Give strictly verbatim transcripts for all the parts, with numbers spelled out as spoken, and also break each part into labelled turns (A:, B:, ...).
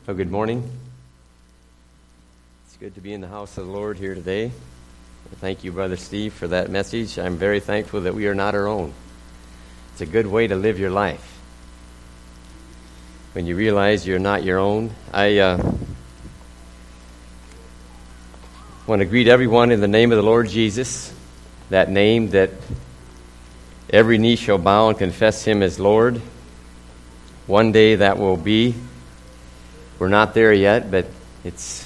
A: Well, good morning. It's good to be in the house of the Lord here today. Thank you, Brother Steve, for that message. I'm very thankful that we are not our own. It's a good way to live your life. When you realize you're not your own. I uh, want to greet everyone in the name of the Lord Jesus, that name that every knee shall bow and confess Him as Lord. One day that will be. We're not there yet, but it's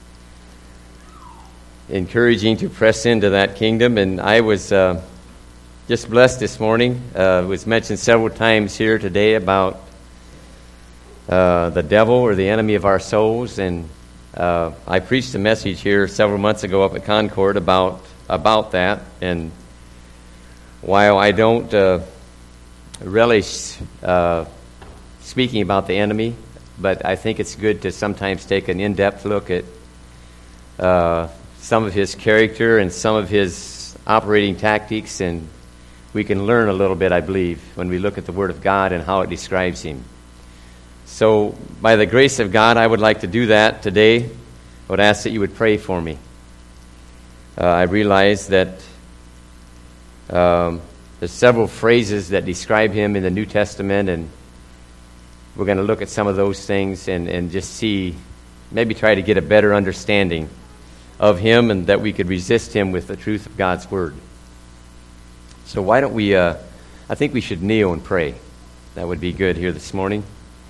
A: encouraging to press into that kingdom. And I was uh, just blessed this morning. Uh, it was mentioned several times here today about uh, the devil or the enemy of our souls. And uh, I preached a message here several months ago up at Concord about about that. And while I don't uh, relish uh, speaking about the enemy, but I think it's good to sometimes take an in-depth look at uh, some of his character and some of his operating tactics, and we can learn a little bit, I believe, when we look at the Word of God and how it describes him. So, by the grace of God, I would like to do that today. I would ask that you would pray for me. Uh, I realize that um, there's several phrases that describe him in the New Testament, and we're going to look at some of those things and, and just see, maybe try to get a better understanding of him, and that we could resist him with the truth of God's Word. So why don't we, uh, I think we should kneel and pray. That would be good here this morning.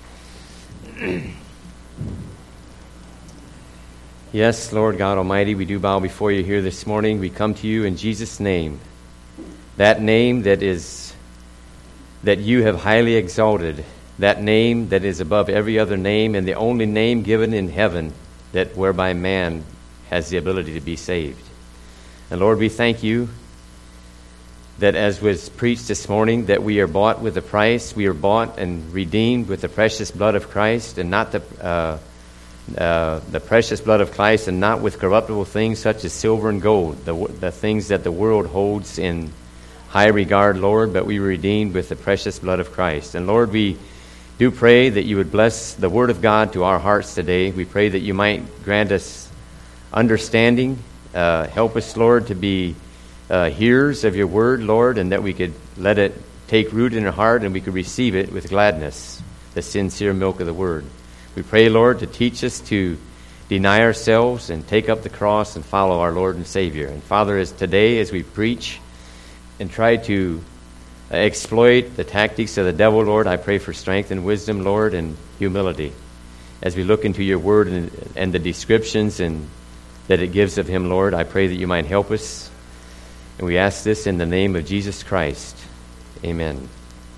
A: Yes, Lord God Almighty, we do bow before you here this morning. We come to you in Jesus' name. That name that is, that you have highly exalted. That name that is above every other name, and the only name given in heaven that whereby man has the ability to be saved. And Lord, we thank you that, as was preached this morning, that we are bought with a price. We are bought and redeemed with the precious blood of Christ, and not the uh, uh, the precious blood of Christ, and not with corruptible things such as silver and gold, the the things that the world holds in high regard, Lord. But we were redeemed with the precious blood of Christ. And Lord, we do pray that you would bless the Word of God to our hearts today. We pray that you might grant us understanding. Uh, help us, Lord, to be uh, hearers of your Word, Lord, and that we could let it take root in our heart and we could receive it with gladness, the sincere milk of the Word. We pray, Lord, to teach us to deny ourselves and take up the cross and follow our Lord and Savior. And Father, as today, as we preach and try to exploit the tactics of the devil, Lord, I pray for strength and wisdom, Lord, and humility as we look into your Word and, and the descriptions and that it gives of him, Lord. I pray that you might help us, and we ask this in the name of Jesus Christ. Amen.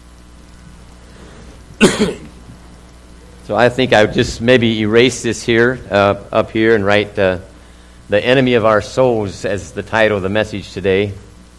A: So I think I would just maybe erase this here, uh, up here, and write uh, "The Enemy of Our Souls" as the title of the message today.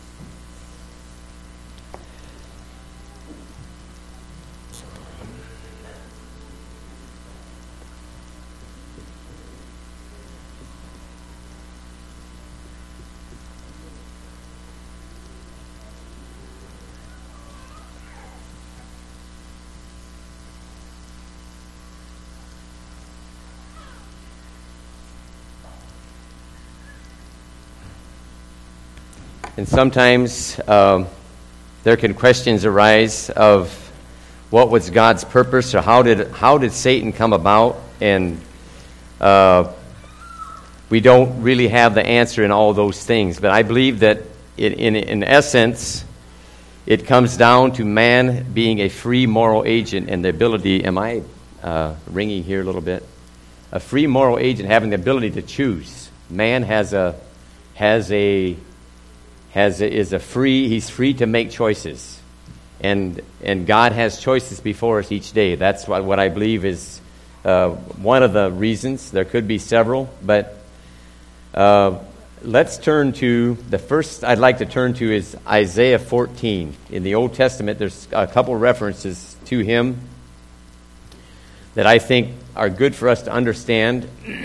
A: And sometimes um, there can questions arise of what was God's purpose, or how did how did Satan come about, and uh, we don't really have the answer in all those things. But I believe that it, in in essence, it comes down to man being a free moral agent and the ability. Am I uh, ringing here a little bit? A free moral agent having the ability to choose. Man has a has a Has is a free. He's free to make choices, and and God has choices before us each day. That's what what I believe is uh, one of the reasons. There could be several, but uh, let's turn to the first. I'd like to turn to is Isaiah fourteen in the Old Testament. There's a couple references to him that I think are good for us to understand.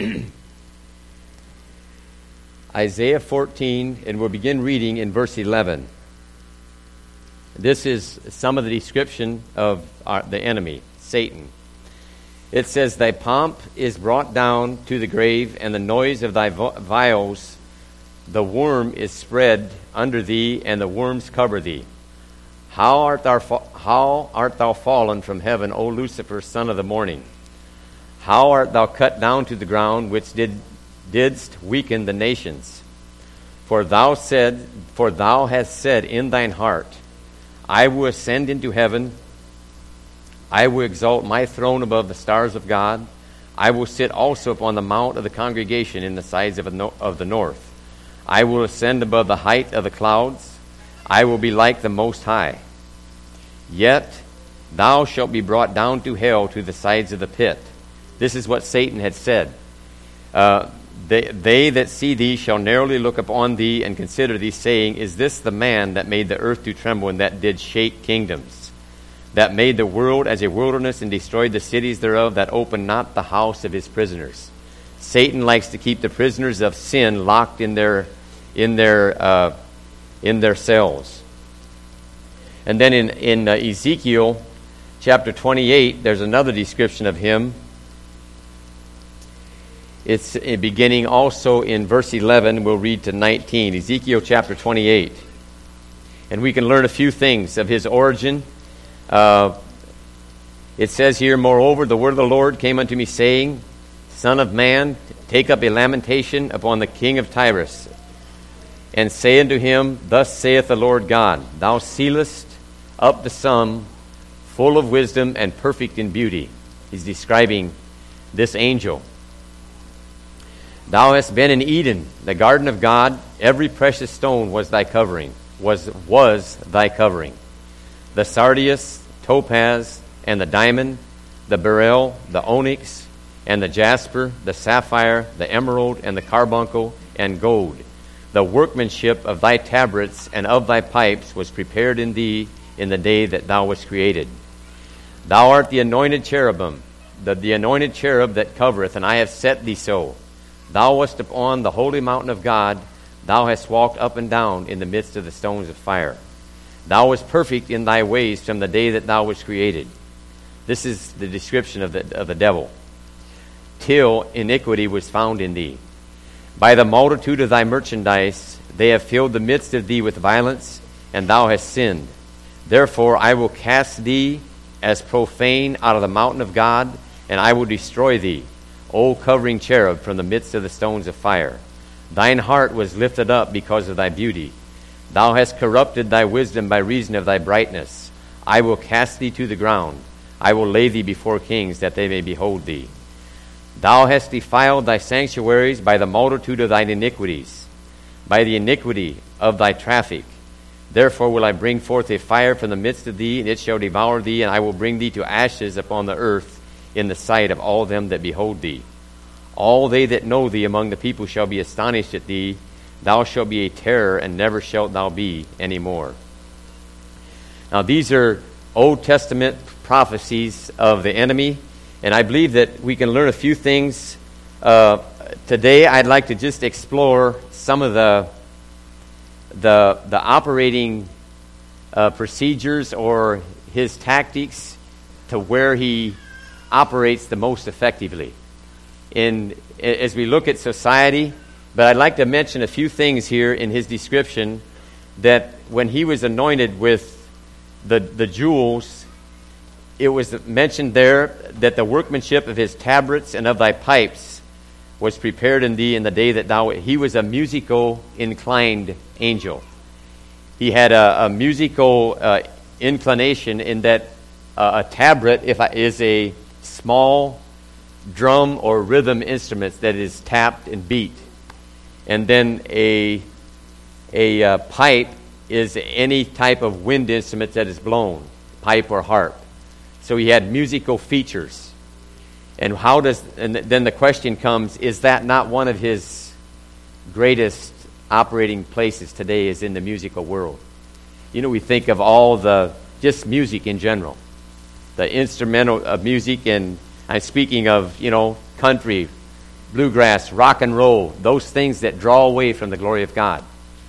A: Isaiah fourteen, and we'll begin reading in verse eleven. This is some of the description of our, the enemy, Satan. It says, thy pomp is brought down to the grave, and the noise of thy viols, the worm is spread under thee, and the worms cover thee. How art thou, how art thou fallen from heaven, O Lucifer, son of the morning? How art thou cut down to the ground, which did, didst weaken the nations? For thou said, for thou hast said in thine heart, I will ascend into heaven. I will exalt my throne above the stars of God. I will sit also upon the mount of the congregation in the sides of the north. I will ascend above the height of the clouds. I will be like the Most High. Yet thou shalt be brought down to hell, to the sides of the pit. This is what Satan had said. Uh, they, they that see thee shall narrowly look upon thee and consider thee, saying, is this the man that made the earth to tremble, and that did shake kingdoms? That made the world as a wilderness, and destroyed the cities thereof, that opened not the house of his prisoners. Satan likes to keep the prisoners of sin locked in their in their uh, in their cells. And then in in uh, Ezekiel chapter twenty-eight, there's another description of him. It's beginning also in verse eleven. We'll read to nineteen. Ezekiel chapter twenty-eight, and we can learn a few things of his origin. Uh, it says here, moreover, the word of the Lord came unto me, saying, Son of man, take up a lamentation upon the king of Tyrus, and say unto him, thus saith the Lord God, thou sealest up the sum, full of wisdom and perfect in beauty. He's describing this angel. Thou hast been in Eden, the garden of God. Every precious stone was thy covering, was was thy covering. The sardius, topaz, and the diamond, the beryl, the onyx, and the jasper, the sapphire, the emerald, and the carbuncle, and gold. The workmanship of thy tabrets and of thy pipes was prepared in thee in the day that thou wast created. Thou art the anointed cherubim, the, the anointed cherub that covereth, and I have set thee so. Thou wast upon the holy mountain of God. Thou hast walked up and down in the midst of the stones of fire. Thou wast perfect in thy ways from the day that thou wast created. This is the description of the, of the devil. Till iniquity was found in thee. By the multitude of thy merchandise, they have filled the midst of thee with violence, and thou hast sinned. Therefore I will cast thee as profane out of the mountain of God, and I will destroy thee, O covering cherub, from the midst of the stones of fire. Thine heart was lifted up because of thy beauty. Thou hast corrupted thy wisdom by reason of thy brightness. I will cast thee to the ground. I will lay thee before kings, that they may behold thee. Thou hast defiled thy sanctuaries by the multitude of thine iniquities, by the iniquity of thy traffic. Therefore will I bring forth a fire from the midst of thee, and it shall devour thee, and I will bring thee to ashes upon the earth in the sight of all them that behold thee. All they that know thee among the people shall be astonished at thee. Thou shalt be a terror, and never shalt thou be any more. Now these are Old Testament prophecies of the enemy, and I believe that we can learn a few things. Uh, today I'd like to just explore some of the the, the operating uh, procedures or his tactics to where he operates the most effectively. In as we look at society, but I'd like to mention a few things here in his description, that when he was anointed with the, the jewels, it was mentioned there that the workmanship of his tabrets and of thy pipes was prepared in thee in the day that thou... He was a musical inclined angel. He had a, a musical uh, inclination in that uh, a tabret if I, is a small drum or rhythm instrument that is tapped and beat. And then a a uh, pipe is any type of wind instrument that is blown, pipe or harp. So he had musical features. And how does? And then the question comes: is that not one of his greatest operating places today? Is in the musical world. You know, we think of all the just music in general, the instrumental of music, and I'm speaking of you know country, bluegrass, rock and roll, those things that draw away from the glory of God.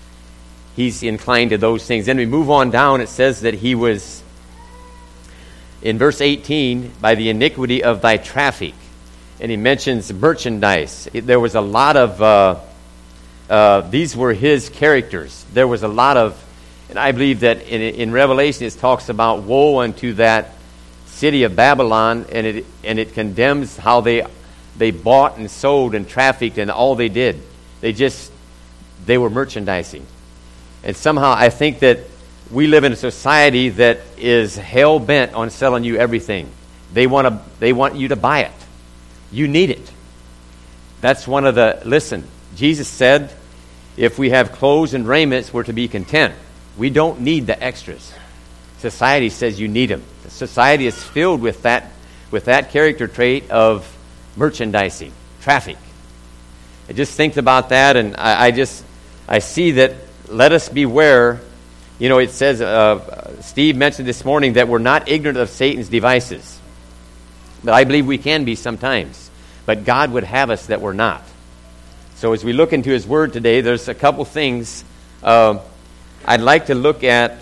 A: He's inclined to those things. Then we move on down. It says that he was in verse eighteen, by the iniquity of thy traffic. And he mentions merchandise. It, there was a lot of, uh, uh, these were his characters. There was a lot of, and I believe that in, in Revelation it talks about woe unto that city of Babylon, and it and it condemns how they they bought and sold and trafficked, and all they did. They just, they were merchandising. And somehow I think that we live in a society that is hell-bent on selling you everything. They want to, they want you to buy it. You need it. That's one of the, listen, Jesus said, if we have clothes and raiments, we're to be content. We don't need the extras. Society says you need them. Society is filled with that, with that character trait of merchandising, traffic. I just think about that, and I, I just, I see that, let us beware. You know, it says, uh, Steve mentioned this morning that we're not ignorant of Satan's devices. But I believe we can be sometimes. But God would have us that we're not. So as we look into His Word today, there's a couple things. Uh, I'd like to look at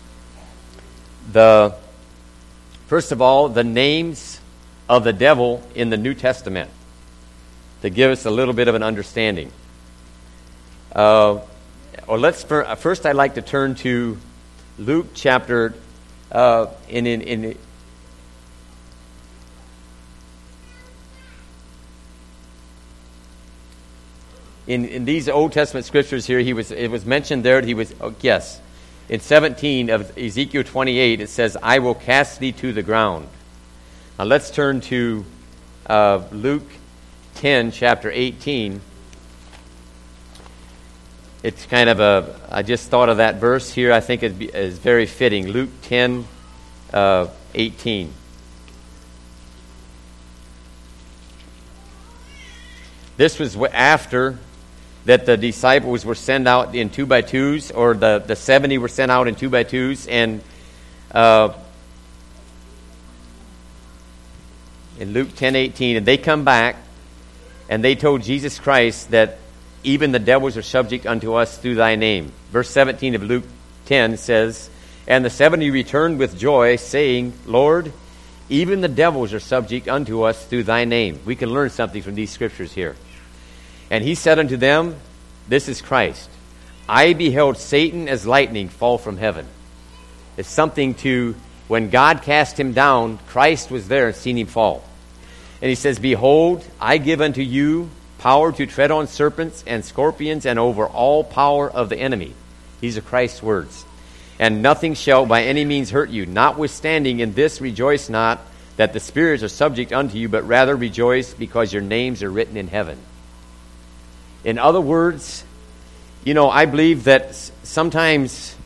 A: the, first of all, the names of the devil in the New Testament, to give us a little bit of an understanding. Uh, or let's first, I'd like to turn to Luke chapter uh, in in. in In, in these Old Testament scriptures here, he was it was mentioned there that he was, oh, yes, in seventeen of Ezekiel twenty-eight, it says, I will cast thee to the ground. Now let's turn to uh, Luke ten, chapter eighteen. It's kind of a, I just thought of that verse here. I think it is very fitting. Luke ten, uh, eighteen. This was after that the disciples were sent out in two by twos, or the, the seventy were sent out in two by twos, and uh, in Luke ten eighteen, and they come back, and they told Jesus Christ that even the devils are subject unto us through thy name. Verse seventeen of Luke ten says, and the seventy returned with joy, saying, Lord, even the devils are subject unto us through thy name. We can learn something from these scriptures here. And he said unto them, this is Christ. I beheld Satan as lightning fall from heaven. It's something to, when God cast him down, Christ was there and seen him fall. And he says, behold, I give unto you power to tread on serpents and scorpions and over all power of the enemy. These are Christ's words. And nothing shall by any means hurt you. Notwithstanding, in this rejoice not that the spirits are subject unto you, but rather rejoice because your names are written in heaven. In other words, you know, I believe that sometimes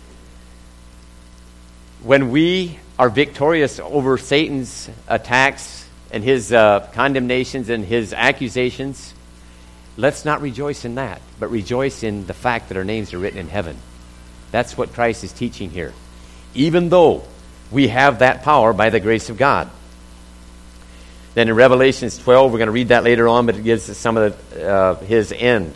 A: when we are victorious over Satan's attacks and his uh, condemnations and his accusations, let's not rejoice in that, but rejoice in the fact that our names are written in heaven. That's what Christ is teaching here. Even though we have that power by the grace of God. Then in Revelation twelve, we're going to read that later on, but it gives us some of the, uh, his end.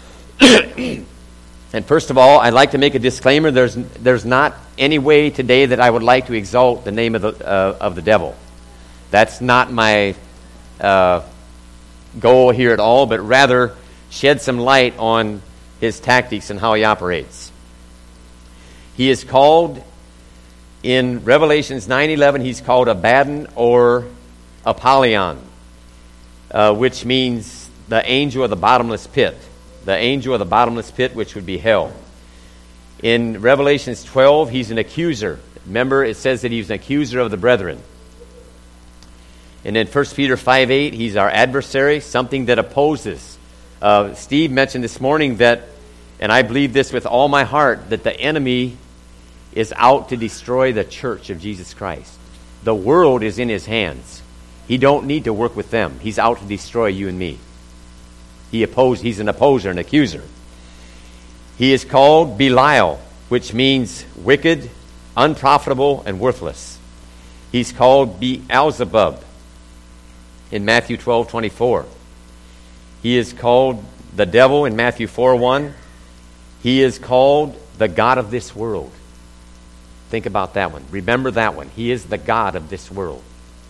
A: And first of all, I'd like to make a disclaimer. There's there's not any way today that I would like to exalt the name of the uh, of the devil. That's not my uh, goal here at all, but rather shed some light on his tactics and how he operates. He is called, in Revelations nine eleven, he's called Abaddon or Apollyon, uh, which means the angel of the bottomless pit. The angel of the bottomless pit, which would be hell. In Revelations twelve, he's an accuser. Remember, it says that he's an accuser of the brethren. And in First Peter five eight, he's our adversary, something that opposes. Uh, Steve mentioned this morning that, and I believe this with all my heart, that the enemy is out to destroy the church of Jesus Christ. The world is in his hands. He don't need to work with them. He's out to destroy you and me. He oppose, he's an opposer, an accuser. He is called Belial, which means wicked, unprofitable, and worthless. He's called Beelzebub in Matthew twelve twenty-four. He is called the devil in Matthew four one. He is called the god of this world. Think about that one. Remember that one. He is the god of this world.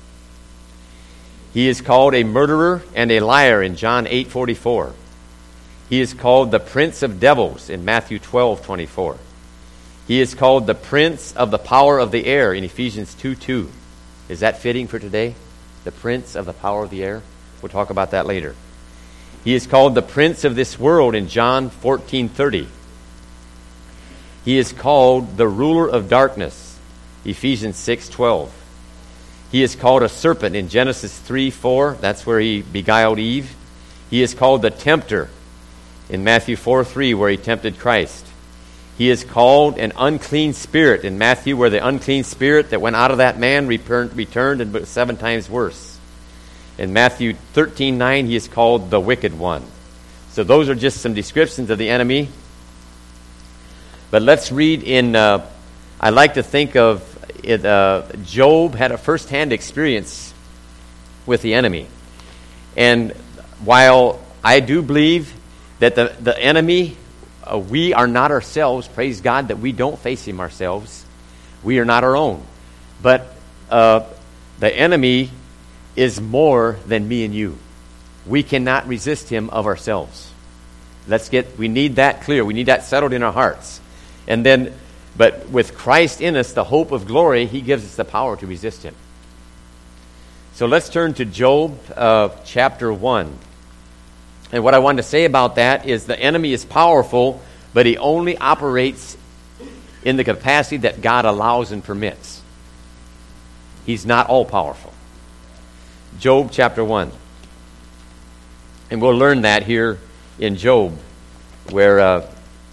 A: He is called a murderer and a liar in John eight forty-four. He is called the prince of devils in Matthew twelve twenty-four. He is called the prince of the power of the air in Ephesians two two. Is that fitting for today? The prince of the power of the air? We'll talk about that later. He is called the prince of this world in John fourteen thirty. He is called the ruler of darkness, Ephesians six twelve. He is called a serpent in Genesis three four. That's where he beguiled Eve. He is called the tempter in Matthew four three, where he tempted Christ. He is called an unclean spirit in Matthew, where the unclean spirit that went out of that man returned, returned and was seven times worse. In Matthew thirteen nine, he is called the wicked one. So those are just some descriptions of the enemy. But let's read in, uh, I like to think of it, uh, Job had a first-hand experience with the enemy. And while I do believe that the, the enemy, uh, we are not ourselves, praise God that we don't face him ourselves. We are not our own. But uh, the enemy is more than me and you. We cannot resist him of ourselves. Let's get, we need that clear. We need that settled in our hearts. And then, but with Christ in us, the hope of glory, he gives us the power to resist him. So let's turn to Job uh, chapter one. And what I want to say about that is the enemy is powerful, but he only operates in the capacity that God allows and permits. He's not all-powerful. Job chapter one. And we'll learn that here in Job, where uh,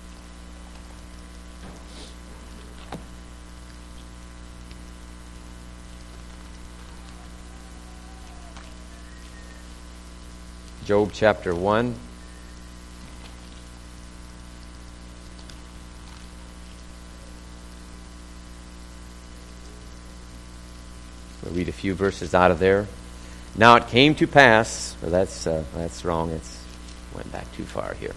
A: Job chapter one. We'll read a few verses out of there. Now it came to pass, well, that's uh, that's wrong. It's went back too far here.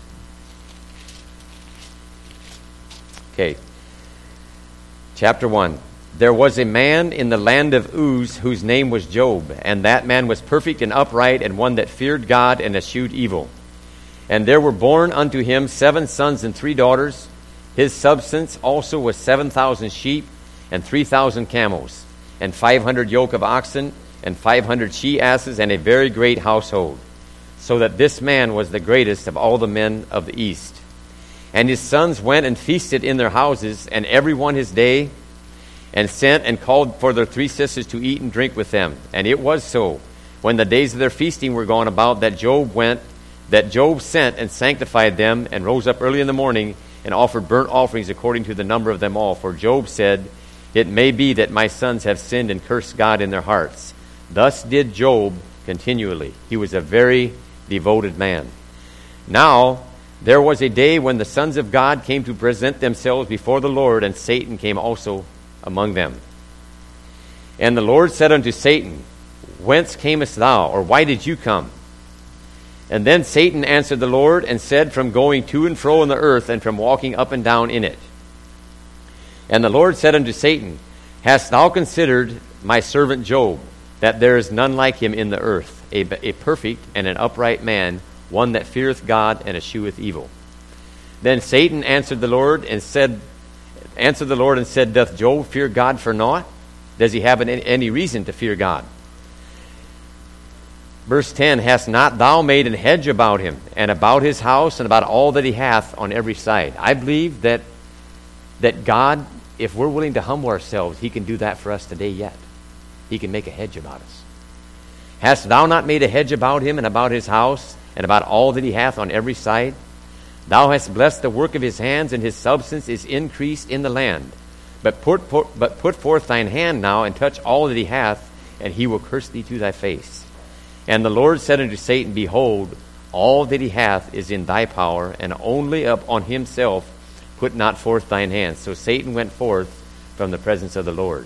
A: Okay. Chapter one. There was a man in the land of Uz whose name was Job, and that man was perfect and upright, and one that feared God and eschewed evil. And there were born unto him seven sons and three daughters. His substance also was seven thousand sheep, and three thousand camels, and five hundred yoke of oxen, and five hundred she-asses, and a very great household, so that this man was the greatest of all the men of the east. And his sons went and feasted in their houses, and every one his day, and sent and called for their three sisters to eat and drink with them. And it was so, when the days of their feasting were gone about, that Job went, that Job sent and sanctified them, and rose up early in the morning, and offered burnt offerings according to the number of them all. For Job said, It may be that my sons have sinned and cursed God in their hearts. Thus did Job continually. He was a very devoted man. Now there was a day when the sons of God came to present themselves before the Lord, and Satan came also among them. And the Lord said unto Satan, Whence camest thou, or why did you come? And then Satan answered the Lord, and said, From going to and fro in the earth, and from walking up and down in it. And the Lord said unto Satan, Hast thou considered my servant Job, that there is none like him in the earth, a, a perfect and an upright man, one that feareth God and escheweth evil? Then Satan answered the Lord and said, Answered the Lord and said, Doth Job fear God for naught? Does he have any, any reason to fear God? Verse ten, Hast not thou made an hedge about him, and about his house, and about all that he hath on every side? I believe that that God, if we're willing to humble ourselves, he can do that for us today yet. He can make a hedge about us. Hast thou not made a hedge about him, and about his house, and about all that he hath on every side? Thou hast blessed the work of his hands, and his substance is increased in the land. But put, put, but put forth thine hand now, and touch all that he hath, and he will curse thee to thy face. And the Lord said unto Satan, Behold, all that he hath is in thy power, and only upon himself put not forth thine hand. So Satan went forth from the presence of the Lord.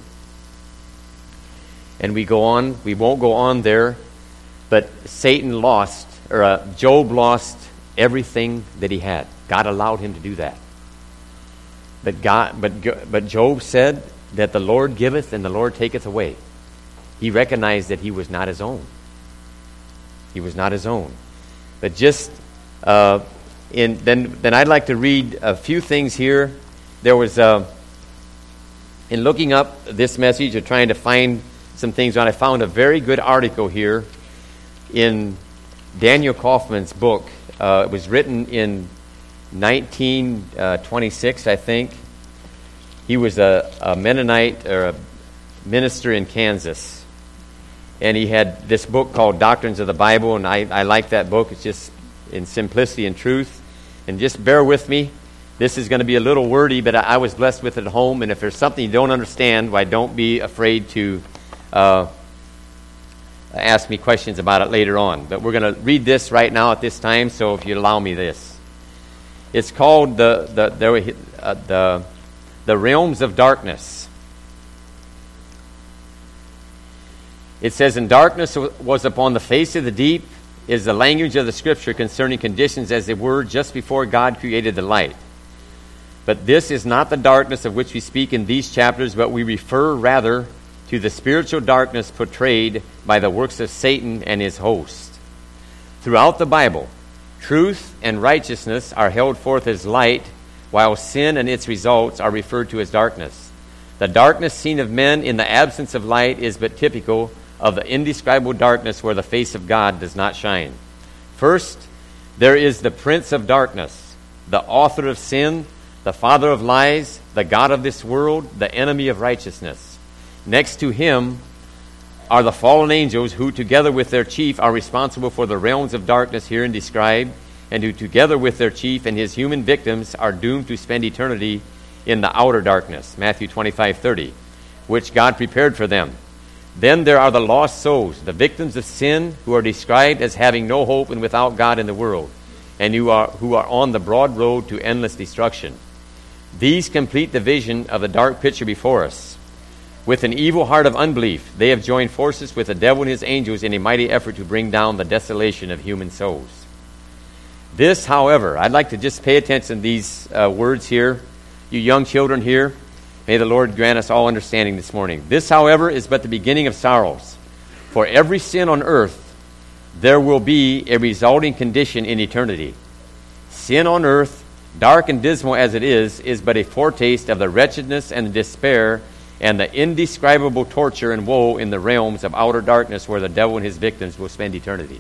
A: And we go on, we won't go on there, but Satan lost, or uh, Job lost everything that he had. God allowed him to do that. But God, but but Job said, that the Lord giveth and the Lord taketh away. He recognized that he was not his own. He was not his own. But just uh, in then, then I'd like to read a few things here. There was uh, in looking up this message or trying to find some things on, I found a very good article here in Daniel Kaufman's book. Uh, it was written in nineteen twenty-six, I think. He was a, a Mennonite or a minister in Kansas. And he had this book called Doctrines of the Bible, and I, I like that book. It's just in simplicity and truth. And just bear with me. This is going to be a little wordy, but I, I was blessed with it at home. And if there's something you don't understand, why don't be afraid to uh, ask me questions about it later on. But we're going to read this right now at this time, so if you allow me this. It's called the the the uh, the, the Realms of Darkness. It says, "And darkness was upon the face of the deep," is the language of the Scripture concerning conditions as they were just before God created the light. But this is not the darkness of which we speak in these chapters, but we refer rather to the spiritual darkness portrayed by the works of Satan and his host. Throughout the Bible, truth and righteousness are held forth as light, while sin and its results are referred to as darkness. The darkness seen of men in the absence of light is but typical of the indescribable darkness where the face of God does not shine. First, there is the prince of darkness, the author of sin, the father of lies, the god of this world, the enemy of righteousness. Next to him are the fallen angels who, together with their chief, are responsible for the realms of darkness herein described, and who, together with their chief and his human victims, are doomed to spend eternity in the outer darkness, Matthew twenty-five thirty, which God prepared for them. Then there are the lost souls, the victims of sin, who are described as having no hope and without God in the world, and who are, who are on the broad road to endless destruction. These complete the vision of the dark picture before us. With an evil heart of unbelief, they have joined forces with the devil and his angels in a mighty effort to bring down the desolation of human souls. This, however, I'd like to just pay attention to these uh, words here. You young children here, may the Lord grant us all understanding this morning. This, however, is but the beginning of sorrows. For every sin on earth, there will be a resulting condition in eternity. Sin on earth, dark and dismal as it is, is but a foretaste of the wretchedness and the despair and the indescribable torture and woe in the realms of outer darkness where the devil and his victims will spend eternity.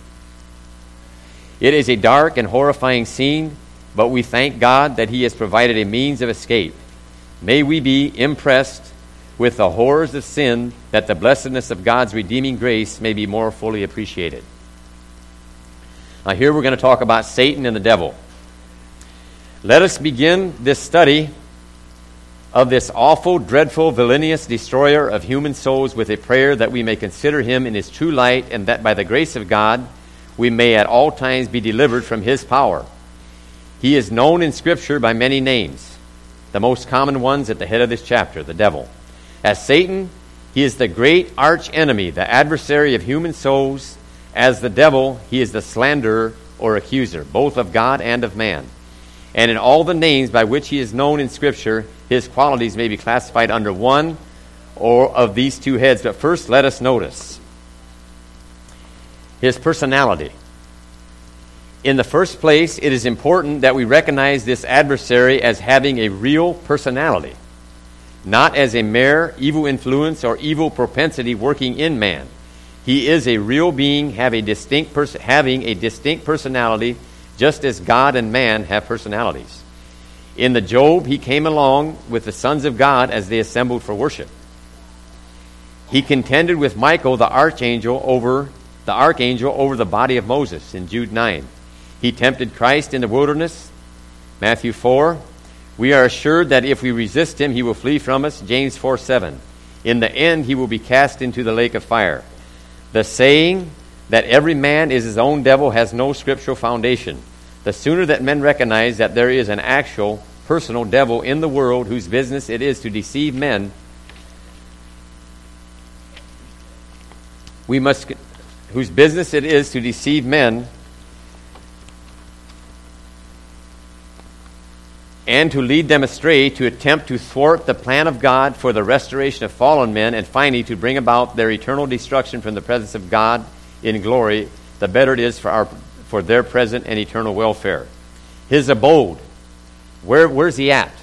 A: It is a dark and horrifying scene, but we thank God that he has provided a means of escape. May we be impressed with the horrors of sin, that the blessedness of God's redeeming grace may be more fully appreciated. Now here we're going to talk about Satan and the devil. Let us begin this study of this awful, dreadful, villainous destroyer of human souls with a prayer that we may consider him in his true light, and that by the grace of God we may at all times be delivered from his power. He is known in Scripture by many names. The most common ones at the head of this chapter, the devil. As Satan, he is the great arch enemy, the adversary of human souls. As the devil, he is the slanderer or accuser, both of God and of man. And in all the names by which he is known in Scripture, his qualities may be classified under one or of these two heads. But first, let us notice his personality. In the first place, it is important that we recognize this adversary as having a real personality, not as a mere evil influence or evil propensity working in man. He is a real being, have a distinct pers- having a distinct personality, just as God and man have personalities. In the Job, he came along with the sons of God as they assembled for worship. He contended with Michael, the archangel, over the archangel over the body of Moses in Jude nine. He tempted Christ in the wilderness, Matthew four. We are assured that if we resist him, he will flee from us, James four seven. In the end, he will be cast into the lake of fire. The saying that every man is his own devil has no scriptural foundation. The sooner that men recognize that there is an actual, personal devil in the world whose business it is to deceive men, we must, whose business it is to deceive men, and to lead them astray, to attempt to thwart the plan of God for the restoration of fallen men, and finally to bring about their eternal destruction from the presence of God in glory, the better it is for our for their present and eternal welfare. His abode, where where's he at?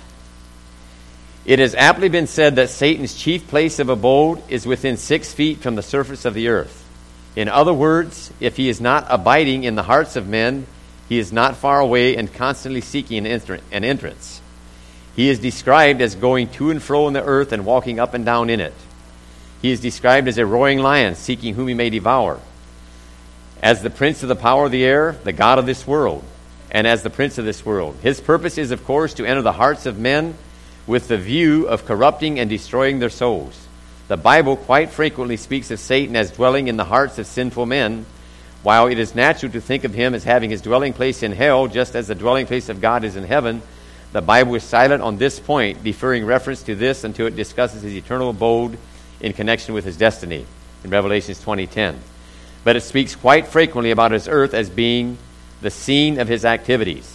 A: It has aptly been said that Satan's chief place of abode is within six feet from the surface of the earth. In other words, if he is not abiding in the hearts of men, he is not far away and constantly seeking an, enter- an entrance. He is described as going to and fro in the earth and walking up and down in it. He is described as a roaring lion, seeking whom he may devour. As the prince of the power of the air, the god of this world, and as the prince of this world. His purpose is, of course, to enter the hearts of men with the view of corrupting and destroying their souls. The Bible quite frequently speaks of Satan as dwelling in the hearts of sinful men, while it is natural to think of him as having his dwelling place in hell, just as the dwelling place of God is in heaven. The Bible is silent on this point, deferring reference to this until it discusses his eternal abode in connection with his destiny in Revelation twenty ten. But it speaks quite frequently about his earth as being the scene of his activities.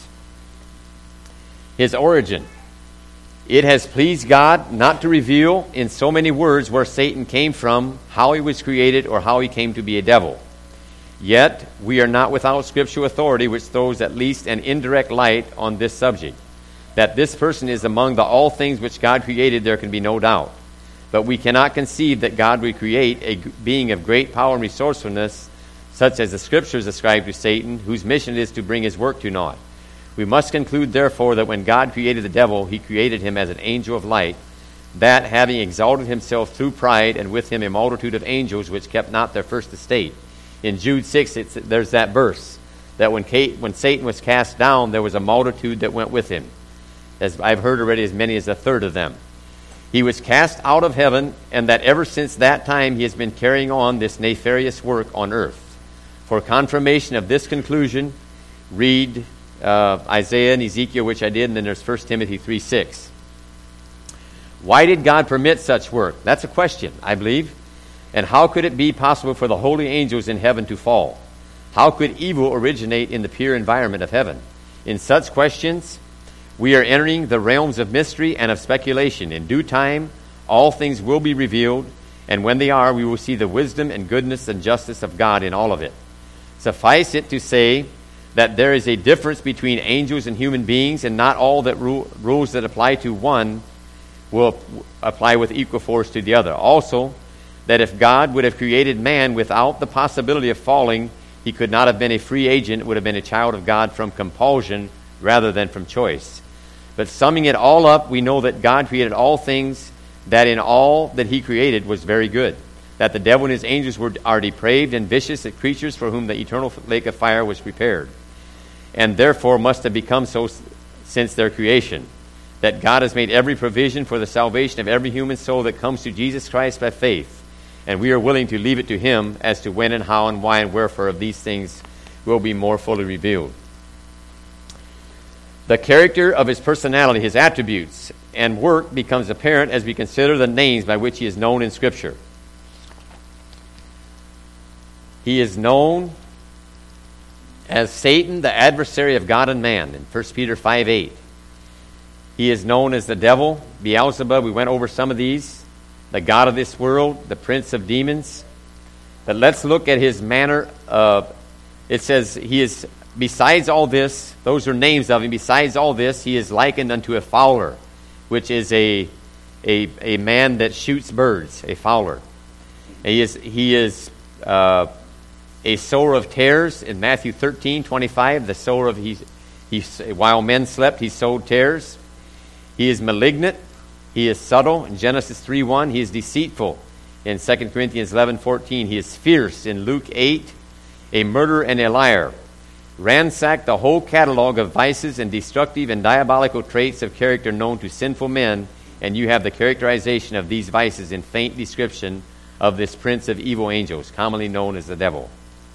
A: His origin. It has pleased God not to reveal in so many words where Satan came from, how he was created, or how he came to be a devil. Yet, we are not without scriptural authority which throws at least an indirect light on this subject. That this person is among the all things which God created, there can be no doubt. But we cannot conceive that God would create a being of great power and resourcefulness, such as the Scriptures ascribe to Satan, whose mission it is to bring his work to naught. We must conclude, therefore, that when God created the devil, he created him as an angel of light, that, having exalted himself through pride, and with him a multitude of angels which kept not their first estate. In Jude six, it's, there's that verse, that when, Kate, when Satan was cast down, there was a multitude that went with him. As I've heard already, as many as a third of them. He was cast out of heaven, and that ever since that time he has been carrying on this nefarious work on earth. For confirmation of this conclusion, read uh, Isaiah and Ezekiel, which I did, and then there's First Timothy three six. Why did God permit such work? That's a question, I believe. And how could it be possible for the holy angels in heaven to fall? How could evil originate in the pure environment of heaven? In such questions, we are entering the realms of mystery and of speculation. In due time, all things will be revealed, and when they are, we will see the wisdom and goodness and justice of God in all of it. Suffice it to say that there is a difference between angels and human beings, and not all that ru- rules that apply to one will apply with equal force to the other. Also, that if God would have created man without the possibility of falling, he could not have been a free agent, would have been a child of God from compulsion rather than from choice. But summing it all up, we know that God created all things, that in all that he created was very good. That the devil and his angels were are depraved and vicious creatures for whom the eternal lake of fire was prepared, and therefore must have become so since their creation. That God has made every provision for the salvation of every human soul that comes to Jesus Christ by faith, and we are willing to leave it to him as to when and how and why and wherefore of these things will be more fully revealed. The character of his personality, his attributes, and work becomes apparent as we consider the names by which he is known in Scripture. He is known as Satan, the adversary of God and man, in First Peter five eight. He is known as the devil, Beelzebub. We went over some of these. The god of this world, the prince of demons. But let's look at his manner of, it says he is, besides all this, those are names of him, besides all this, he is likened unto a fowler, which is a a, a man that shoots birds, a fowler. And he is, he is uh, a sower of tares in Matthew thirteen twenty-five. The sower of, he, he, while men slept, he sowed tares. He is malignant. He is subtle in Genesis three one. He is deceitful in Second Corinthians eleven fourteen. He is fierce in Luke eight, a murderer and a liar. Ransack the whole catalog of vices and destructive and diabolical traits of character known to sinful men, and you have the characterization of these vices in faint description of this prince of evil angels, commonly known as the devil.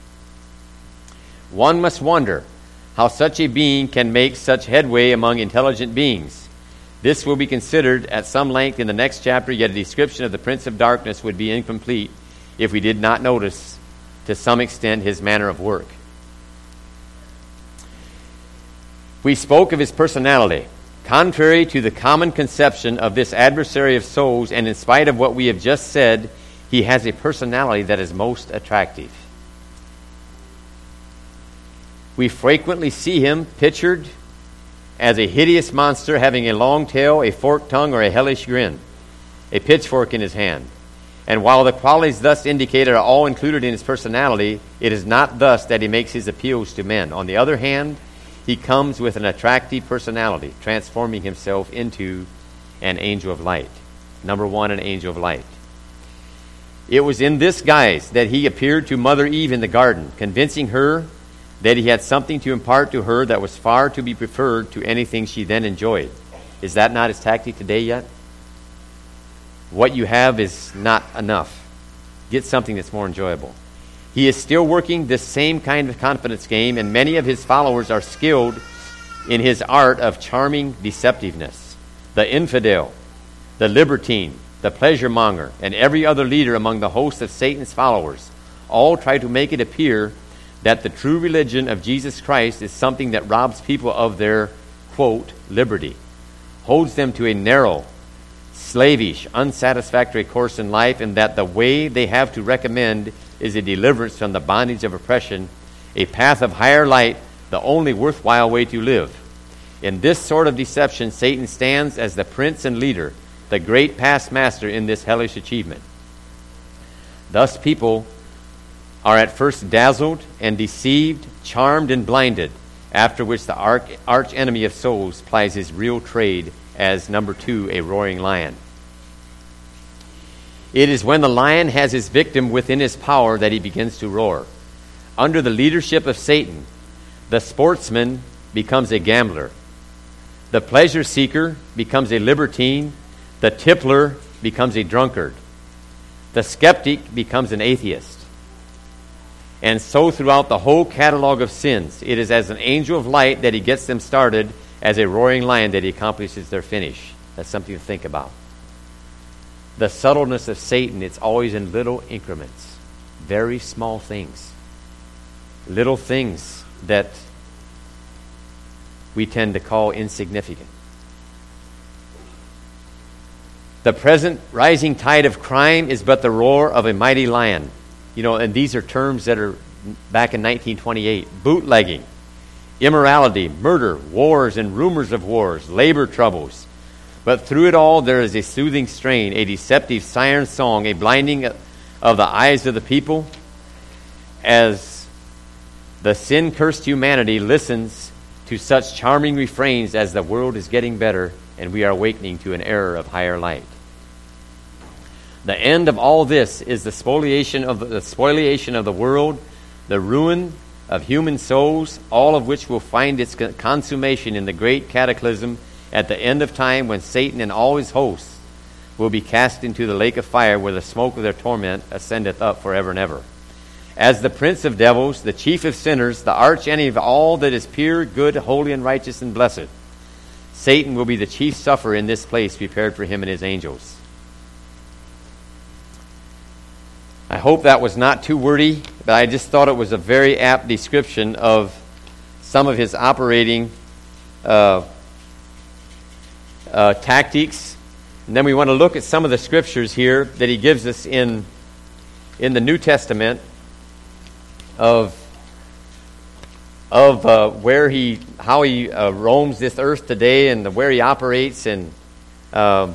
A: One must wonder how such a being can make such headway among intelligent beings. This will be considered at some length in the next chapter, yet a description of the prince of darkness would be incomplete if we did not notice, to some extent, his manner of work. We spoke of his personality. Contrary to the common conception of this adversary of souls, and in spite of what we have just said, he has a personality that is most attractive. We frequently see him pictured as a hideous monster having a long tail, a forked tongue, or a hellish grin, a pitchfork in his hand. And while the qualities thus indicated are all included in his personality, it is not thus that he makes his appeals to men. On the other hand, he comes with an attractive personality, transforming himself into an angel of light. Number one, an angel of light. It was in this guise that he appeared to Mother Eve in the garden, convincing her that he had something to impart to her that was far to be preferred to anything she then enjoyed. Is that not his tactic today yet? What you have is not enough. Get something that's more enjoyable. He is still working this same kind of confidence game, and many of his followers are skilled in his art of charming deceptiveness. The infidel, the libertine, the pleasure monger, and every other leader among the host of Satan's followers all try to make it appear that the true religion of Jesus Christ is something that robs people of their, quote, liberty, holds them to a narrow, slavish, unsatisfactory course in life, and that the way they have to recommend is a deliverance from the bondage of oppression, a path of higher light, the only worthwhile way to live. In this sort of deception, Satan stands as the prince and leader, the great past master in this hellish achievement. Thus people are at first dazzled and deceived, charmed and blinded, after which the arch, arch enemy of souls plies his real trade as, number two, a roaring lion. It is when the lion has his victim within his power that he begins to roar. Under the leadership of Satan, the sportsman becomes a gambler. The pleasure seeker becomes a libertine. The tippler becomes a drunkard. The skeptic becomes an atheist. And so throughout the whole catalog of sins, it is as an angel of light that he gets them started, as a roaring lion that he accomplishes their finish. That's something to think about. The subtleness of Satan, it's always in little increments, very small things, little things that we tend to call insignificant. The present rising tide of crime is but the roar of a mighty lion. You know, and these are terms that are back in nineteen twenty-eight. Bootlegging, immorality, murder, wars and rumors of wars, labor troubles. But through it all, there is a soothing strain, a deceptive siren song, a blinding of the eyes of the people as the sin-cursed humanity listens to such charming refrains as the world is getting better and we are awakening to an era of higher light. The end of all this is the spoliation of the, the spoliation of the world, the ruin of human souls, all of which will find its consummation in the great cataclysm at the end of time, when Satan and all his hosts will be cast into the lake of fire, where the smoke of their torment ascendeth up forever and ever. As the prince of devils, the chief of sinners, the arch enemy of all that is pure, good, holy, and righteous and blessed, Satan will be the chief sufferer in this place prepared for him and his angels. I hope that was not too wordy, but I just thought it was a very apt description of some of his operating uh, uh, tactics. And then we want to look at some of the scriptures here that he gives us in in the New Testament of of uh, where he, how he uh, roams this earth today, and the, where he operates, and uh,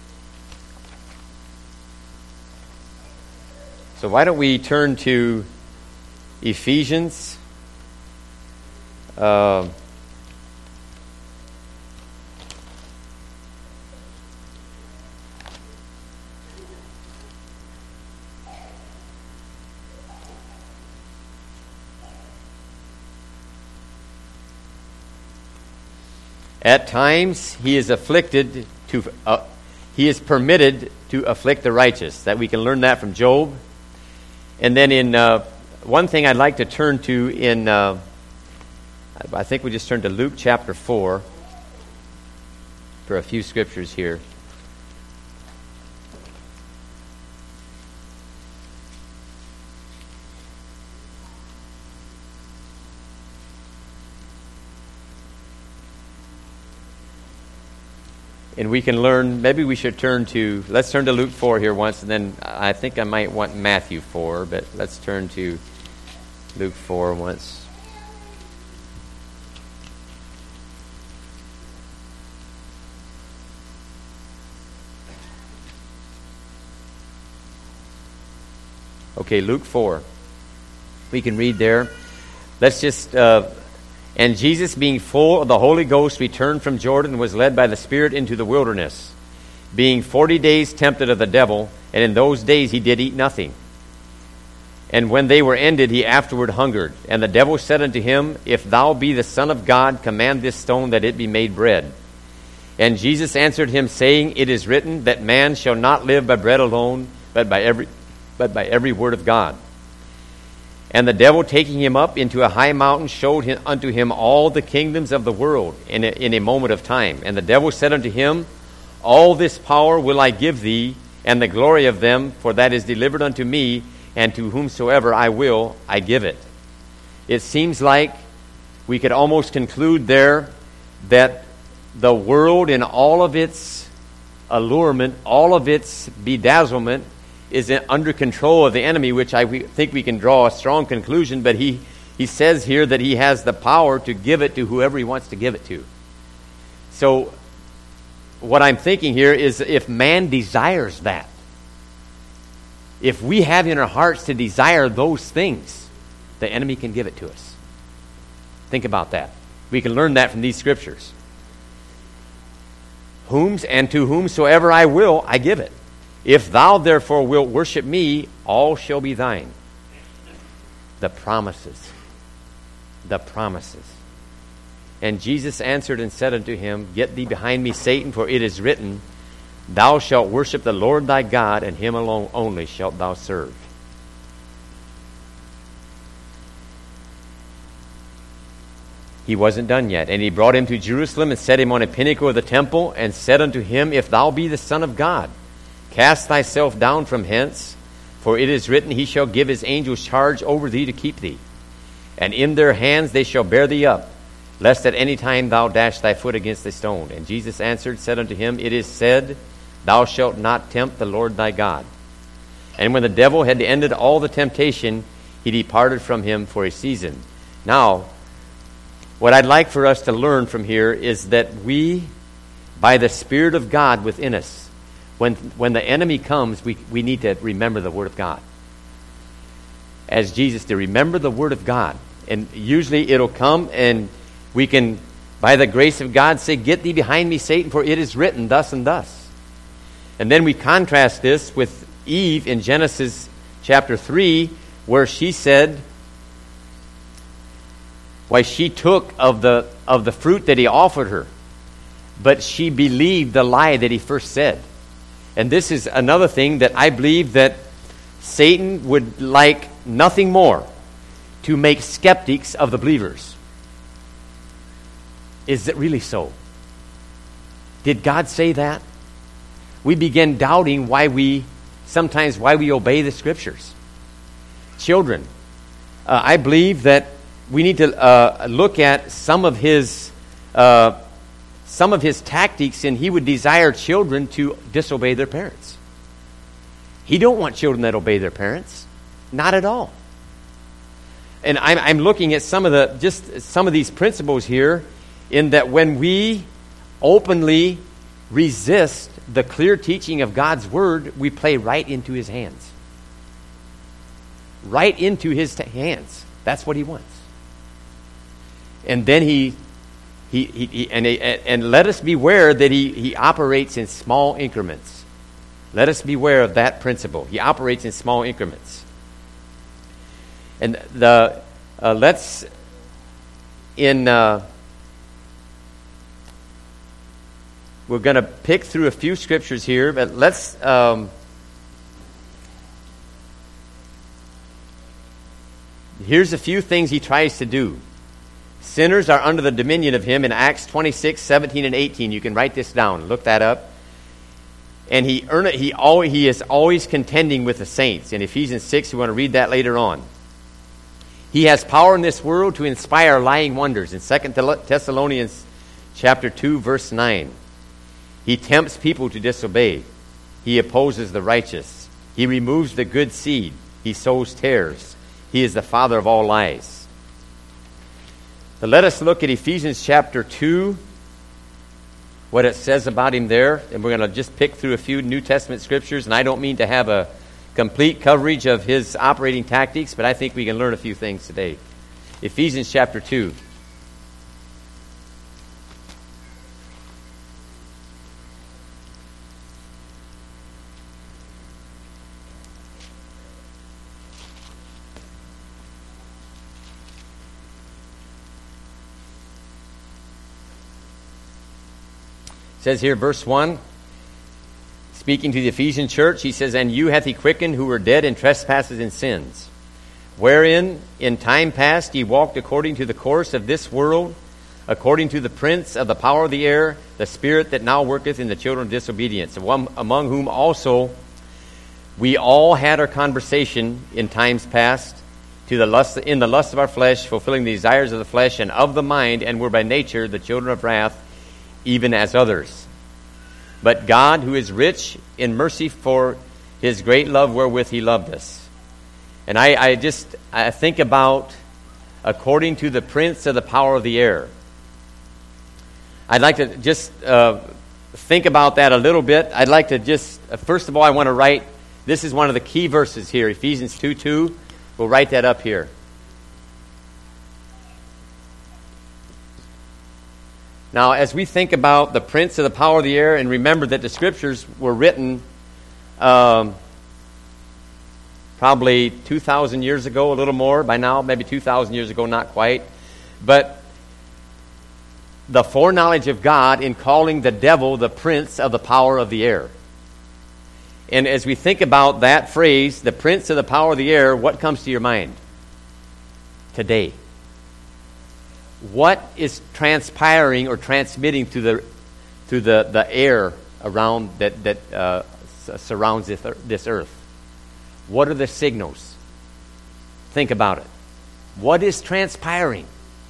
A: so why don't we turn to Ephesians uh, At times he is afflicted to uh, he is permitted to afflict the righteous. That we can learn that from Job. And then in uh, one thing I'd like to turn to in uh, I think we just turned to Luke chapter four for a few scriptures here. And we can learn, maybe we should turn to, let's turn to Luke four here once, and then I think I might want Matthew four, but let's turn to Luke four once. Okay, Luke four. We can read there. Let's just, uh, and Jesus, being full of the Holy Ghost, returned from Jordan and was led by the Spirit into the wilderness, being forty days tempted of the devil, and in those days he did eat nothing. And when they were ended, he afterward hungered. And the devil said unto him, If thou be the Son of God, command this stone that it be made bread. And Jesus answered him, saying, It is written, that man shall not live by bread alone, but by every but by every word of God. And the devil, taking him up into a high mountain, showed him, unto him all the kingdoms of the world in a, in a moment of time. And the devil said unto him, All this power will I give thee, and the glory of them, for that is delivered unto me, and to whomsoever I will, I give it. It seems like we could almost conclude there that the world in all of its allurement, all of its bedazzlement, is under control of the enemy, which I think we can draw a strong conclusion, but he, he says here that he has the power to give it to whoever he wants to give it to. So what I'm thinking here is, if man desires that, if we have in our hearts to desire those things, the enemy can give it to us. Think about that. We can learn that from these scriptures. Whom and to whomsoever I will, I give it. If thou therefore wilt worship me, all shall be thine. The promises. The promises. And Jesus answered and said unto him, Get thee behind me, Satan, for it is written, Thou shalt worship the Lord thy God, and him alone only shalt thou serve. He wasn't done yet. And he brought him to Jerusalem and set him on a pinnacle of the temple and said unto him, If thou be the Son of God, cast thyself down from hence, for it is written, He shall give his angels charge over thee to keep thee. And in their hands they shall bear thee up, lest at any time thou dash thy foot against a stone. And Jesus answered, said unto him, It is said, Thou shalt not tempt the Lord thy God. And when the devil had ended all the temptation, he departed from him for a season. Now, what I'd like for us to learn from here is that we, by the Spirit of God within us, When when the enemy comes, we, we need to remember the Word of God. As Jesus did, remember the Word of God. And usually it'll come and we can, by the grace of God, say, Get thee behind me, Satan, for it is written thus and thus. And then we contrast this with Eve in Genesis chapter three, where she said, why she took of the of the fruit that he offered her, but she believed the lie that he first said. And this is another thing that I believe that Satan would like nothing more to make skeptics of the believers. Is it really so? Did God say that? We begin doubting why we, sometimes why we obey the scriptures. Children, uh, I believe that we need to uh, look at some of his uh, some of his tactics, and he would desire children to disobey their parents. He don't want children that obey their parents, not at all. And I'm, I'm looking at some of the just some of these principles here, in that when we openly resist the clear teaching of God's word, we play right into his hands. Right into his t- hands. That's what he wants. And then he, he, he, he and, and let us beware that he, he operates in small increments. Let us beware of that principle. He operates in small increments. And the uh, let's in uh, we're going to pick through a few scriptures here, but let's um, here's a few things he tries to do. Sinners are under the dominion of him in Acts twenty-six, seventeen, and eighteen. You can write this down. Look that up. And he earn it, he always he is always contending with the saints. In Ephesians six, you want to read that later on. He has power in this world to inspire lying wonders. In Second Thessalonians chapter two, verse nine. He tempts people to disobey. He opposes the righteous. He removes the good seed. He sows tares. He is the father of all lies. But let us look at Ephesians chapter two, what it says about him there. And we're going to just pick through a few New Testament scriptures. And I don't mean to have a complete coverage of his operating tactics, but I think we can learn a few things today. Ephesians chapter two. It says here, verse one, speaking to the Ephesian church, he says, "And you hath he quickened who were dead in trespasses and sins, wherein in time past ye walked according to the course of this world, according to the prince of the power of the air, the spirit that now worketh in the children of disobedience, among whom also we all had our conversation in times past, to the lust in the lust of our flesh, fulfilling the desires of the flesh and of the mind, and were by nature the children of wrath, even as others. But God, who is rich in mercy for his great love wherewith he loved us." And I, I just I think about according to the prince of the power of the air. I'd like to just uh, think about that a little bit. I'd like to just, uh, first of all, I want to write, this is one of the key verses here, Ephesians two two. We'll write that up here. Now, as we think about the prince of the power of the air, and remember that the scriptures were written um, probably two thousand years ago, a little more by now, maybe two thousand years ago, not quite. But the foreknowledge of God in calling the devil the prince of the power of the air. And as we think about that phrase, the prince of the power of the air, what comes to your mind today? What is transpiring or transmitting through the through the, the air around that that uh, surrounds this, this earth? What are the signals? Think about it. What is transpiring?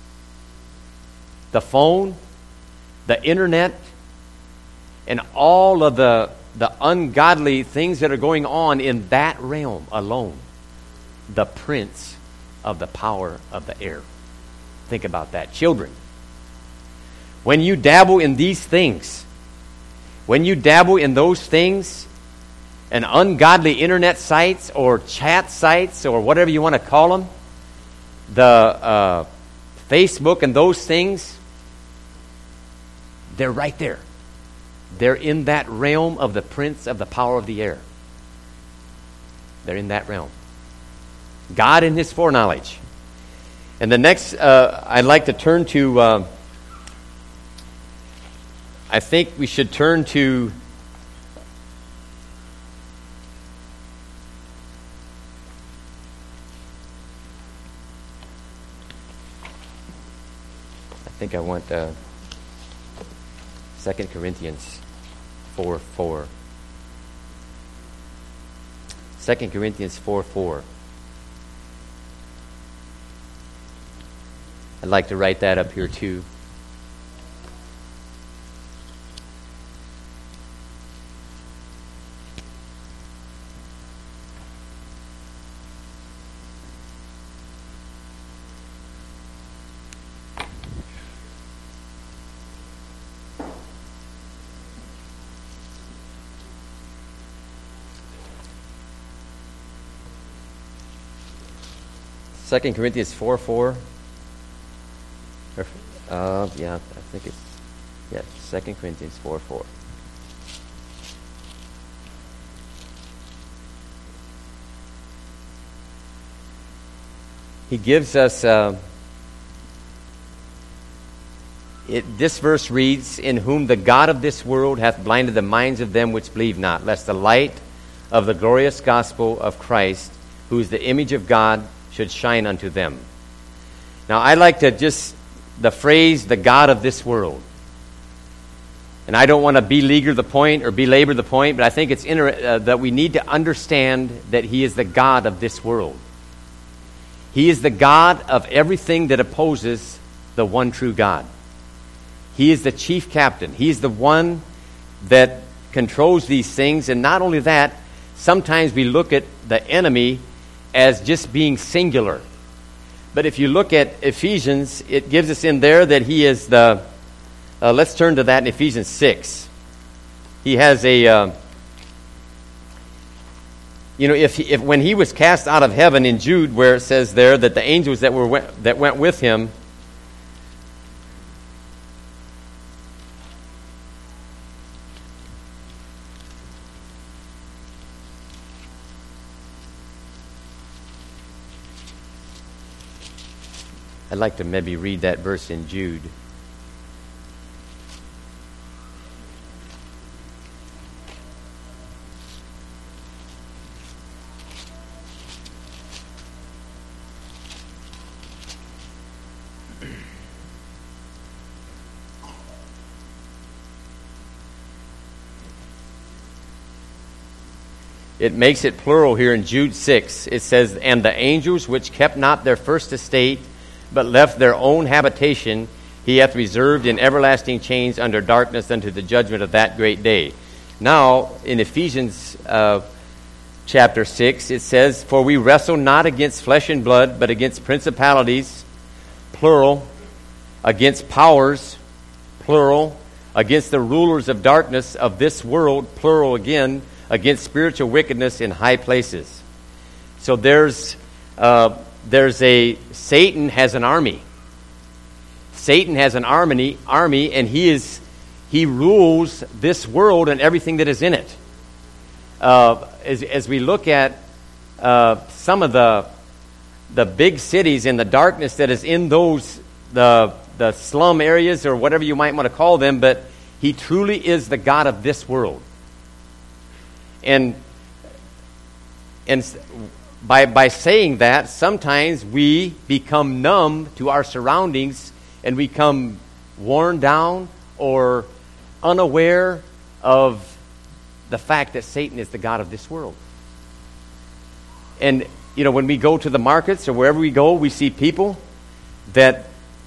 A: The phone, the internet, and all of the the ungodly things that are going on in that realm alone. The prince of the power of the air. Think about that. Children, when you dabble in these things, when you dabble in those things, and ungodly internet sites or chat sites or whatever you want to call them, the uh, Facebook and those things, they're right there. They're in that realm of the prince of the power of the air. They're in that realm. God in his foreknowledge. And the next, uh, I'd like to turn to, uh, I think we should turn to I think I want uh, Second Corinthians four four. Second Corinthians four four. I'd like to write that up here too. Second Corinthians four four. Uh, yeah, I think it's yeah. Second Corinthians four four. He gives us. Uh, it, this verse reads, "In whom the God of this world hath blinded the minds of them which believe not, lest the light of the glorious gospel of Christ, who is the image of God, should shine unto them." Now, I like to just the phrase, "the God of this world." And I don't want to beleaguer the point or belabor the point, but I think it's inter- uh, that we need to understand that he is the God of this world. He is the God of everything that opposes the one true God. He is the chief captain. He is the one that controls these things. And not only that, sometimes we look at the enemy as just being singular. But if you look at Ephesians, it gives us in there that he is the, uh, let's turn to that in Ephesians six. He has a, uh, you know, if, he, if when he was cast out of heaven in Jude, where it says there that the angels that were that went with him, I'd like to maybe read that verse in Jude. It makes it plural here in Jude six. It says, "And the angels which kept not their first estate, but left their own habitation, he hath reserved in everlasting chains under darkness unto the judgment of that great day." Now, in Ephesians uh, chapter six, it says, "For we wrestle not against flesh and blood, but against principalities," plural, "against powers," plural, "against the rulers of darkness of this world," plural again, "against spiritual wickedness in high places." So there's uh, there's a Satan has an army. Satan has an army, army, and he is he rules this world and everything that is in it. Uh, as as we look at uh, some of the the big cities and the darkness that is in those the the slum areas or whatever you might want to call them, but he truly is the God of this world. And and by by saying that, sometimes we become numb to our surroundings and we become worn down or unaware of the fact that Satan is the God of this world. And, you know, when we go to the markets or wherever we go, we see people that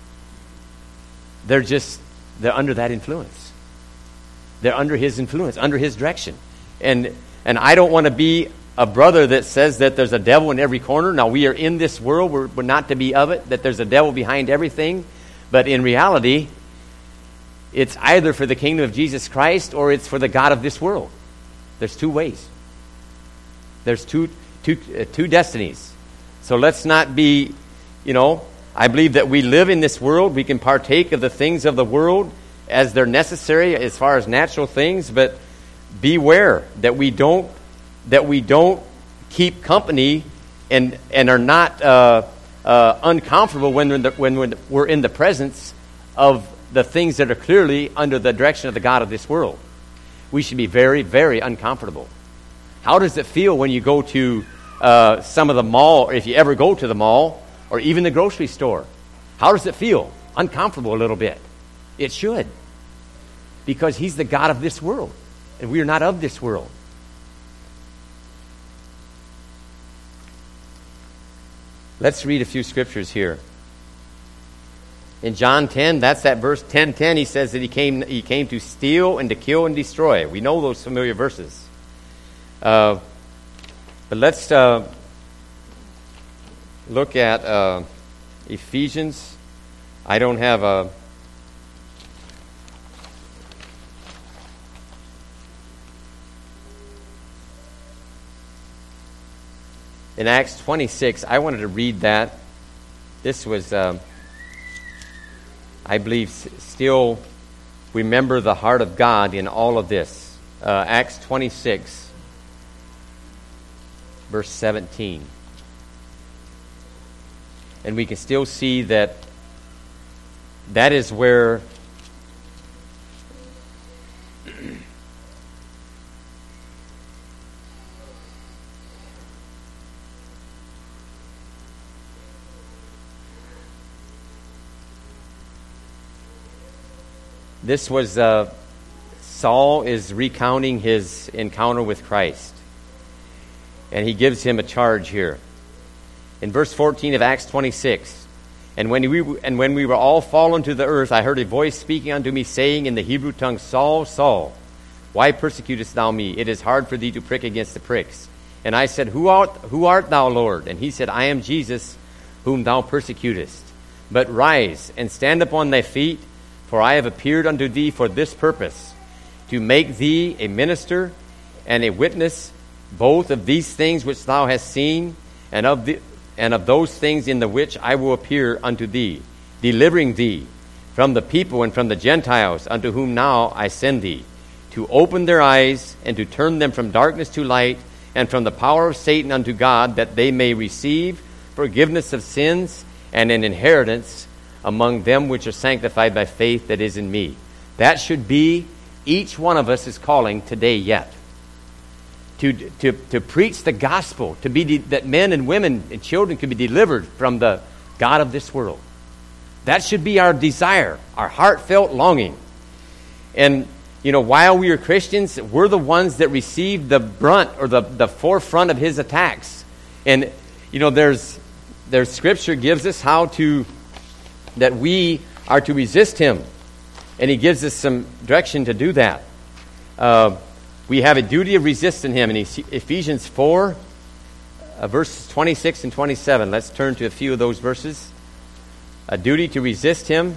A: they're just, they're under that influence. They're under his influence, under his direction. And and I don't want to be a brother that says that there's a devil in every corner. Now, we are in this world. We're, we're not to be of it, that there's a devil behind everything. But in reality, it's either for the kingdom of Jesus Christ or it's for the God of this world. There's two ways. There's two, two, uh, two destinies. So let's not be, you know, I believe that we live in this world. We can partake of the things of the world as they're necessary as far as natural things, but beware that we don't that we don't keep company and and are not uh, uh, uncomfortable when we're, in the, when we're in the presence of the things that are clearly under the direction of the God of this world. We should be very, very uncomfortable. How does it feel when you go to uh, some of the mall, or if you ever go to the mall, or even the grocery store? How does it feel? Uncomfortable a little bit. It should, because he's the God of this world. And we are not of this world. Let's read a few scriptures here. In John ten, that's that verse ten ten, he says that he came he came to steal and to kill and destroy. We know those familiar verses. Uh, but let's uh, look at uh, Ephesians. I don't have a... In Acts twenty-six, I wanted to read that. This was, uh, I believe, still remember the heart of God in all of this. Uh, Acts twenty-six, verse seventeen. And we can still see that that is where this was, uh, Saul is recounting his encounter with Christ. And he gives him a charge here. In verse fourteen of Acts twenty-six, And when we and when we were all fallen to the earth, I heard a voice speaking unto me, saying in the Hebrew tongue, Saul, Saul, Why persecutest thou me? It is hard for thee to prick against the pricks. And I said, Who art, who art thou, Lord? And he said, I am Jesus, whom thou persecutest. But rise and stand upon thy feet, for I have appeared unto thee for this purpose, to make thee a minister and a witness both of these things which thou hast seen, and of the and of those things in the which I will appear unto thee, delivering thee from the people and from the Gentiles, unto whom now I send thee, to open their eyes and to turn them from darkness to light, and from the power of Satan unto God, that they may receive forgiveness of sins and an inheritance among them which are sanctified by faith that is in me. That should be each one of us is calling today yet. To, to, to preach the gospel, to be de- that men and women and children can be delivered from the god of this world. That should be our desire, our heartfelt longing. And, you know, while we are Christians, we're the ones that receive the brunt or the, the forefront of his attacks. And, you know, there's, there's scripture gives us how to, that we are to resist him. And he gives us some direction to do that. Uh, we have a duty of resisting him in Ephesians four, uh, verses twenty-six and twenty-seven. Let's turn to a few of those verses. A duty to resist him.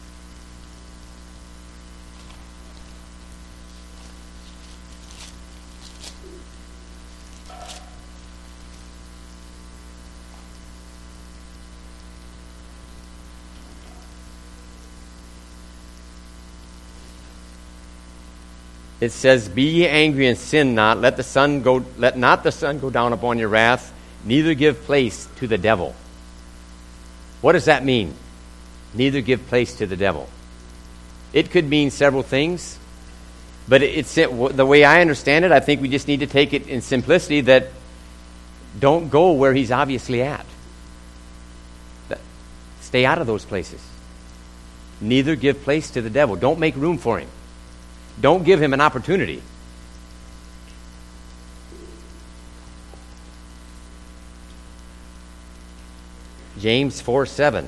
A: It says, Be ye angry and sin not. Let the sun go. Let not the sun go down upon your wrath. Neither give place to the devil. What does that mean? Neither give place to the devil. It could mean several things, but it's the way I understand it. I think we just need to take it in simplicity that don't go where he's obviously at. Stay out of those places. Neither give place to the devil. Don't make room for him. Don't give him an opportunity. James four seven.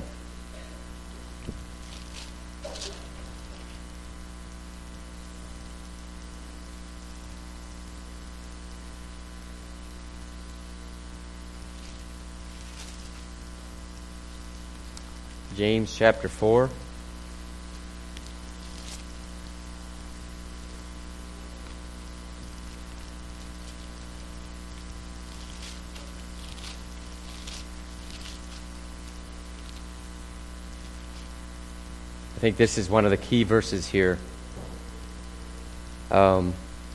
A: James chapter four. I think this is one of the key verses here. Um,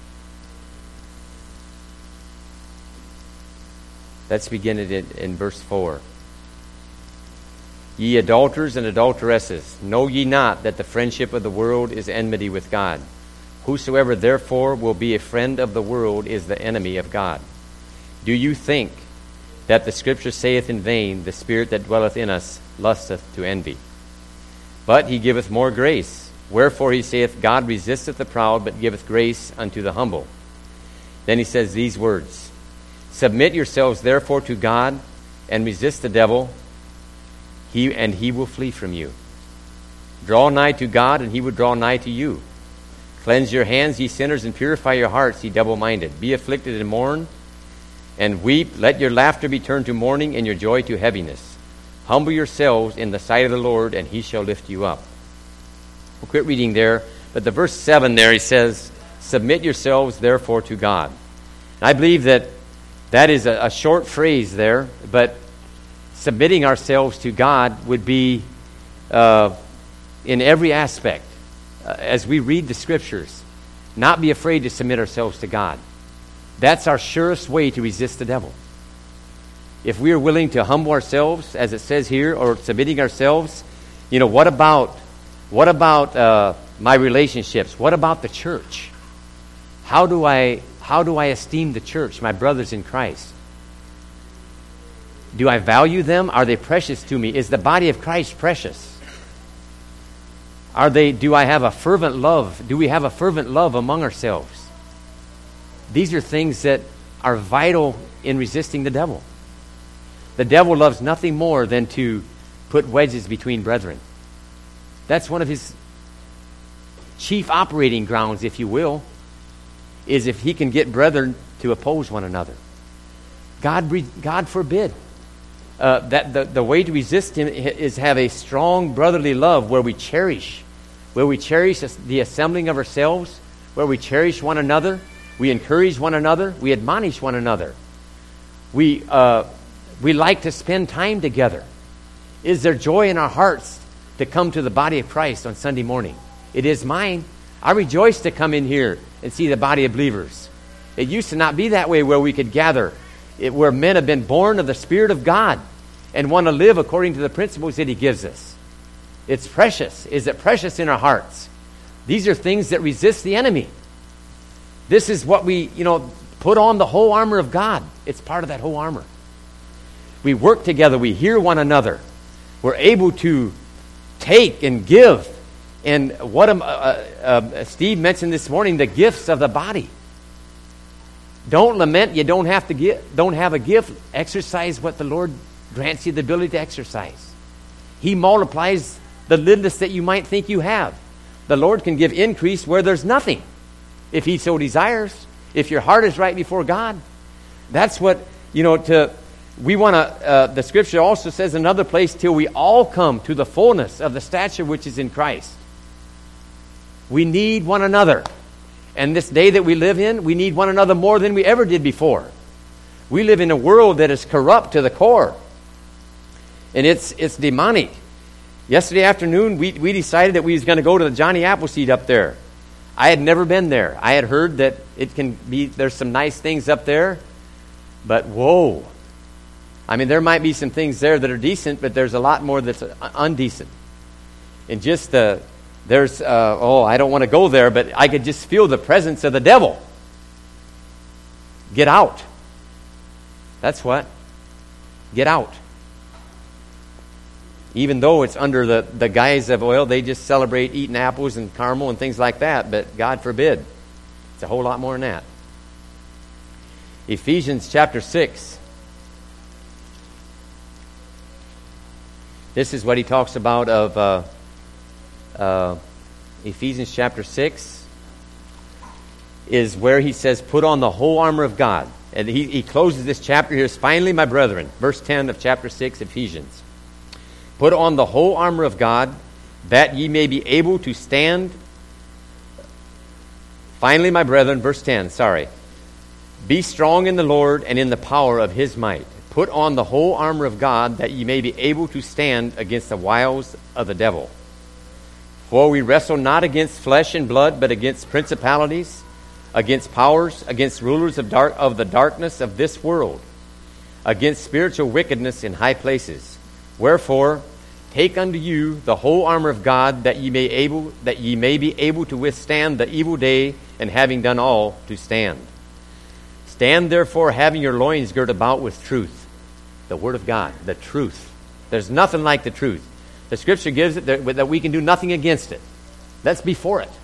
A: let's begin it in, in verse four. Ye adulterers and adulteresses, know ye not that the friendship of the world is enmity with God? Whosoever therefore will be a friend of the world is the enemy of God. Do you think that the Scripture saith in vain, the Spirit that dwelleth in us lusteth to envy? But he giveth more grace. Wherefore he saith, God resisteth the proud, but giveth grace unto the humble. Then he says these words, Submit yourselves therefore to God, and resist the devil, he and he will flee from you. Draw nigh to God, and he will draw nigh to you. Cleanse your hands, ye sinners, and purify your hearts, ye double-minded. Be afflicted and mourn, and weep. Let your laughter be turned to mourning, and your joy to heaviness. Humble yourselves in the sight of the Lord, and he shall lift you up. We'll quit reading there. But the verse seven there, he says, Submit yourselves therefore to God. And I believe that that is a, a short phrase there, but submitting ourselves to God would be uh, in every aspect. Uh, as we read the Scriptures, not be afraid to submit ourselves to God. That's our surest way to resist the devil. If we are willing to humble ourselves, as it says here, or submitting ourselves, you know, what about what about uh, my relationships? What about the church? How do I how do I esteem the church, my brothers in Christ? Do I value them? Are they precious to me? Is the body of Christ precious? Are they? Do I have a fervent love? Do we have a fervent love among ourselves? These are things that are vital in resisting the devil. The devil loves nothing more than to put wedges between brethren. That's one of his chief operating grounds, if you will. is if he can get brethren to oppose one another. God, God forbid. Uh, that the, the way to resist him is have a strong brotherly love where we cherish, where we cherish the assembling of ourselves, where we cherish one another, we encourage one another, we admonish one another. We uh, we like to spend time together. Is there joy in our hearts to come to the body of Christ on Sunday morning? It is mine. I rejoice to come in here and see the body of believers. It used to not be that way where we could gather, it, where men have been born of the Spirit of God and want to live according to the principles that he gives us. It's precious. Is it precious in our hearts? These are things that resist the enemy. This is what we, you know, put on the whole armor of God. It's part of that whole armor. We work together. We hear one another. We're able to take and give. And what um, uh, uh, Steve mentioned this morning, the gifts of the body. Don't lament. You don't have to get, don't have a gift. Exercise what the Lord grants you the ability to exercise. He multiplies the littleness that you might think you have. The Lord can give increase where there's nothing, if he so desires. If your heart is right before God, that's what, you know, to, we want to, uh, the scripture also says in another place, till we all come to the fullness of the stature which is in Christ. We need one another. And this day that we live in, we need one another more than we ever did before. We live in a world that is corrupt to the core. And it's it's demonic. Yesterday afternoon, we, we decided that we was going to go to the Johnny Appleseed up there. I had never been there. I had heard that it can be, there's some nice things up there, but whoa. I mean, there might be some things there that are decent, but there's a lot more that's undecent. And just the, there's, uh, oh, I don't want to go there, but I could just feel the presence of the devil. Get out. That's what. Get out. Even though it's under the, the guise of, well, they just celebrate eating apples and caramel and things like that, but God forbid. It's a whole lot more than that. Ephesians chapter six. This is what he talks about of uh, uh, Ephesians chapter six, is where he says, put on the whole armor of God. And he, he closes this chapter here, finally, my brethren, verse ten of chapter six, Ephesians. Put on the whole armor of God, that ye may be able to stand. Finally, my brethren, verse ten, sorry. Be strong in the Lord and in the power of his might. Put on the whole armor of God, that ye may be able to stand against the wiles of the devil. For we wrestle not against flesh and blood, but against principalities, against powers, against rulers of dark of the darkness of this world, against spiritual wickedness in high places. Wherefore, take unto you the whole armor of God, that ye may able that ye may be able to withstand the evil day, and having done all, to stand. Stand therefore, having your loins girt about with truth, the word of God, the truth. There's nothing like the truth. The scripture gives it that, that we can do nothing against it. Let's be for it.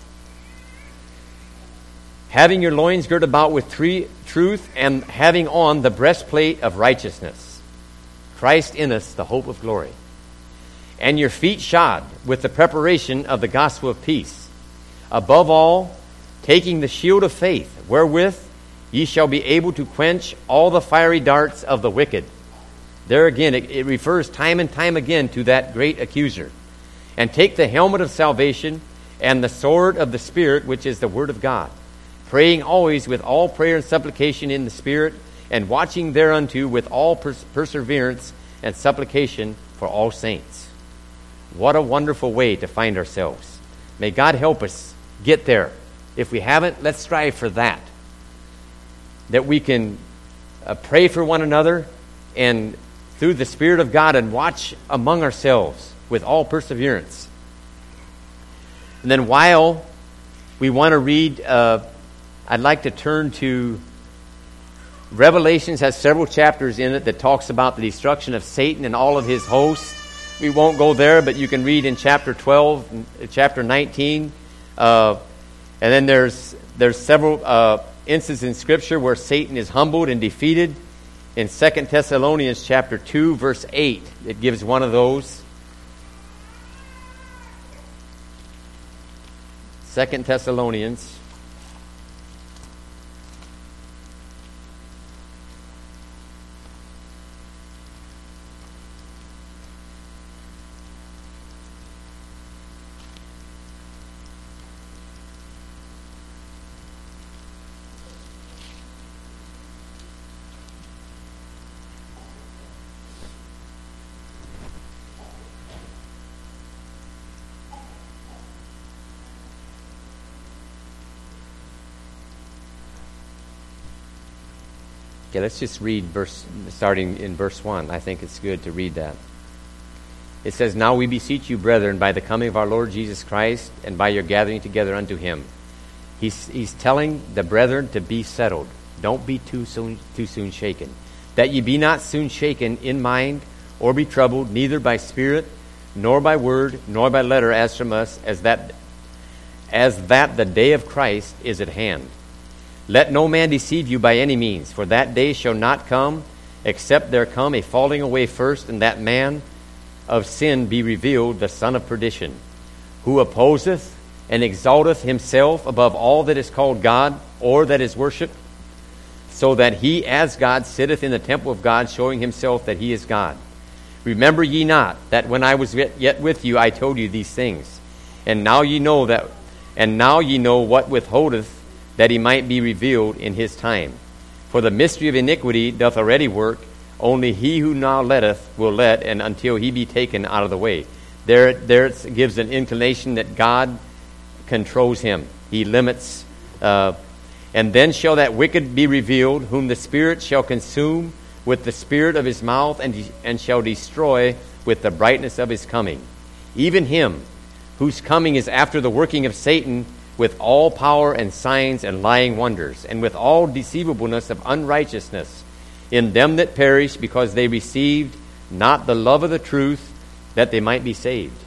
A: Having your loins girt about with three, truth, and having on the breastplate of righteousness. Christ in us, the hope of glory. And your feet shod with the preparation of the gospel of peace. Above all, taking the shield of faith, wherewith ye shall be able to quench all the fiery darts of the wicked. There again, it, it refers time and time again to that great accuser. And take the helmet of salvation and the sword of the Spirit, which is the word of God, praying always with all prayer and supplication in the Spirit, and watching thereunto with all pers- perseverance and supplication for all saints. What a wonderful way to find ourselves. May God help us get there. If we haven't, let's strive for that. That we can uh, pray for one another, and through the Spirit of God, and watch among ourselves with all perseverance. And then while we want to read, uh, I'd like to turn to Revelations. Has several chapters in it that talks about the destruction of Satan and all of his hosts. We won't go there, but you can read in chapter twelve, chapter nineteen, uh, and then there's there's several uh, instances in Scripture where Satan is humbled and defeated. In Second Thessalonians chapter two, verse eight, it gives one of those. Second Thessalonians Okay, let's just read verse starting in verse one. I think it's good to read that. It says, "Now we beseech you, brethren, by the coming of our Lord Jesus Christ, and by your gathering together unto him." He's, he's telling the brethren to be settled. Don't be too soon, too soon shaken. "That ye be not soon shaken in mind, or be troubled, neither by spirit, nor by word, nor by letter, as from us, as that, as that the day of Christ is at hand. Let no man deceive you by any means, for that day shall not come, except there come a falling away first, and that man of sin be revealed, the son of perdition, who opposeth and exalteth himself above all that is called God, or that is worshipped, so that he as God sitteth in the temple of God, showing himself that he is God. Remember ye not that when I was yet with you, I told you these things, and now ye know that, and now ye know what withholdeth, that he might be revealed in his time. For the mystery of iniquity doth already work, only he who now letteth will let, and until he be taken out of the way." There, there it gives an inclination that God controls him. He limits. Uh, and then shall that wicked be revealed, whom the Spirit shall consume with the spirit of his mouth, and, de- and shall destroy with the brightness of his coming. Even him, whose coming is after the working of Satan, with all power and signs and lying wonders, and with all deceivableness of unrighteousness in them that perish, because they received not the love of the truth, that they might be saved.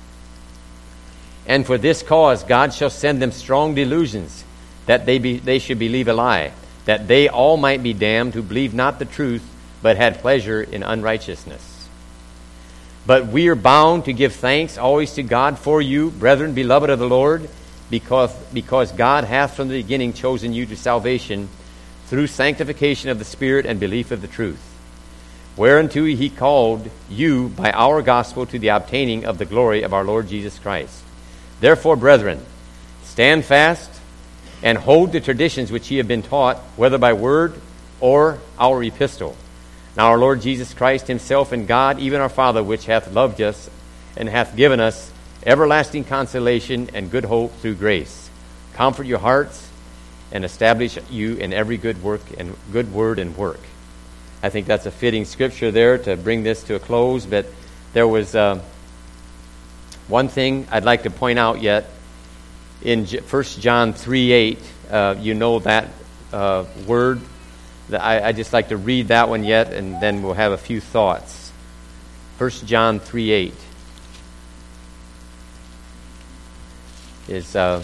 A: And for this cause God shall send them strong delusions, that they be, they should believe a lie, that they all might be damned who believe not the truth, but had pleasure in unrighteousness. But we are bound to give thanks always to God for you, brethren, beloved of the Lord, because, because God hath from the beginning chosen you to salvation through sanctification of the Spirit and belief of the truth, whereunto he called you by our gospel to the obtaining of the glory of our Lord Jesus Christ. Therefore, brethren, stand fast and hold the traditions which ye have been taught, whether by word or our epistle. Now our Lord Jesus Christ himself and God, even our Father, which hath loved us and hath given us everlasting consolation and good hope through grace, comfort your hearts and establish you in every good work and good word and work. I think that's a fitting scripture there to bring this to a close. But there was uh, one thing I'd like to point out yet. In First John three eight, uh, you know that uh, word. I, I just like to read that one yet, and then we'll have a few thoughts. First John three eight is, uh,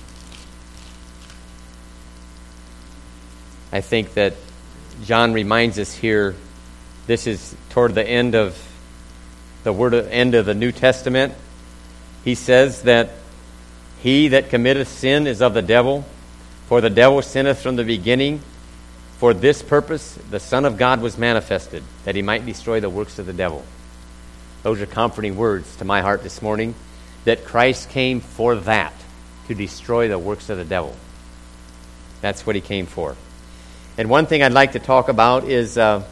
A: I think that John reminds us here, this is toward the end of the word, end of the New Testament. He says that he that committeth sin is of the devil, for the devil sinneth from the beginning. For this purpose the Son of God was manifested, that he might destroy the works of the devil. Those are comforting words to my heart this morning, that Christ came for that, to destroy the works of the devil. That's what he came for. And one thing I'd like to talk about is uh,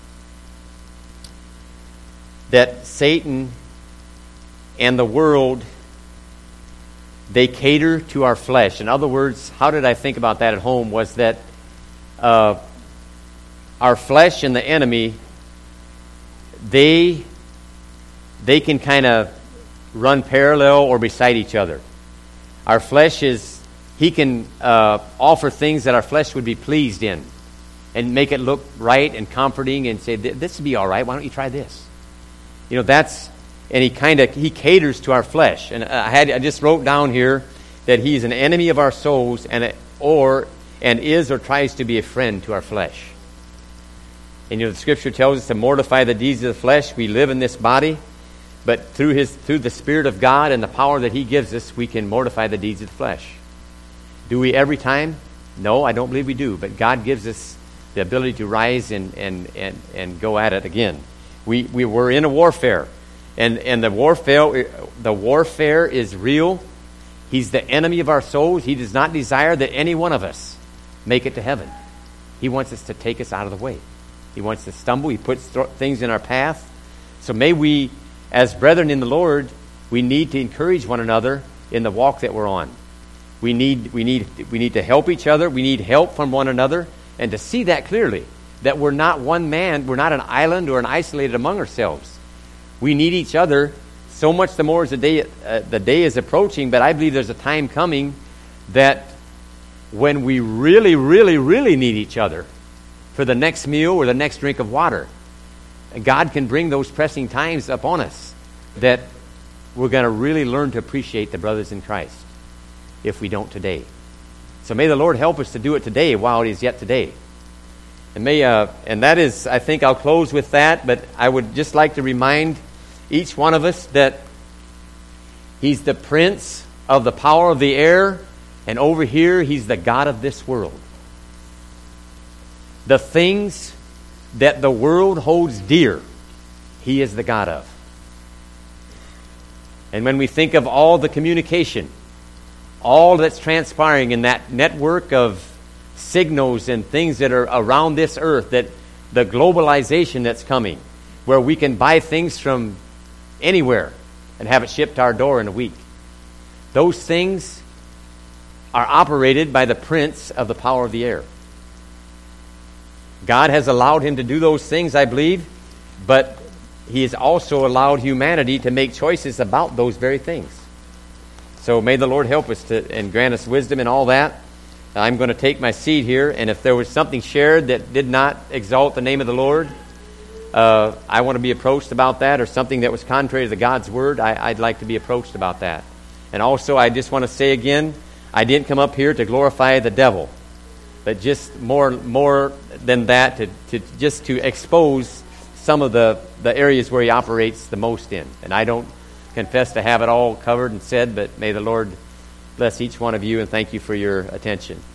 A: that Satan and the world, they cater to our flesh. In other words, how did I think about that at home was that uh, our flesh and the enemy, they, they can kind of run parallel or beside each other. Our flesh is, he can uh, offer things that our flesh would be pleased in and make it look right and comforting and say, this would be all right, why don't you try this? You know, that's, and he kind of, he caters to our flesh. And I had, I just wrote down here that he's an enemy of our souls and a, or, and is or tries to be a friend to our flesh. And you know, the scripture tells us to mortify the deeds of the flesh. We live in this body, but through his, through the Spirit of God and the power that he gives us, we can mortify the deeds of the flesh. Do we every time? No, I don't believe we do. But God gives us the ability to rise and, and, and, and go at it again. We, we were in a warfare. And, and the warfare, the warfare is real. He's the enemy of our souls. He does not desire that any one of us make it to heaven. He wants us to take us out of the way. He wants to stumble. He puts th- things in our path. So may we, as brethren in the Lord, we need to encourage one another in the walk that we're on. We need, we need, we need to help each other. We need help from one another, and to see that clearly. that we're not one man, we're not an island or an isolated among ourselves. We need each other so much the more as the day, uh, the day is approaching, but I believe there's a time coming that when we really, really, really need each other for the next meal or the next drink of water. God can bring those pressing times upon us that we're going to really learn to appreciate the brothers in Christ if we don't today. So may the Lord help us to do it today while it is yet today. And may uh, and that is, I think I'll close with that, but I would just like to remind each one of us that He's the prince of the power of the air, and over here He's the God of this world. The things that the world holds dear, He is the God of. And when we think of all the communication, all that's transpiring in that network of signals and things that are around this earth, that the globalization that's coming, where we can buy things from anywhere and have it shipped to our door in a week. Those things are operated by the prince of the power of the air. God has allowed him to do those things, I believe, but He has also allowed humanity to make choices about those very things. So may the Lord help us to and grant us wisdom in all that. I'm going to take my seat here, and if there was something shared that did not exalt the name of the Lord, uh, I want to be approached about that, or something that was contrary to the God's Word, I, I'd like to be approached about that. And also, I just want to say again, I didn't come up here to glorify the devil, but just more more than that, to, to just to expose some of the, the areas where he operates the most in. And I don't confess to have it all covered and said, but may the Lord bless each one of you, and thank you for your attention.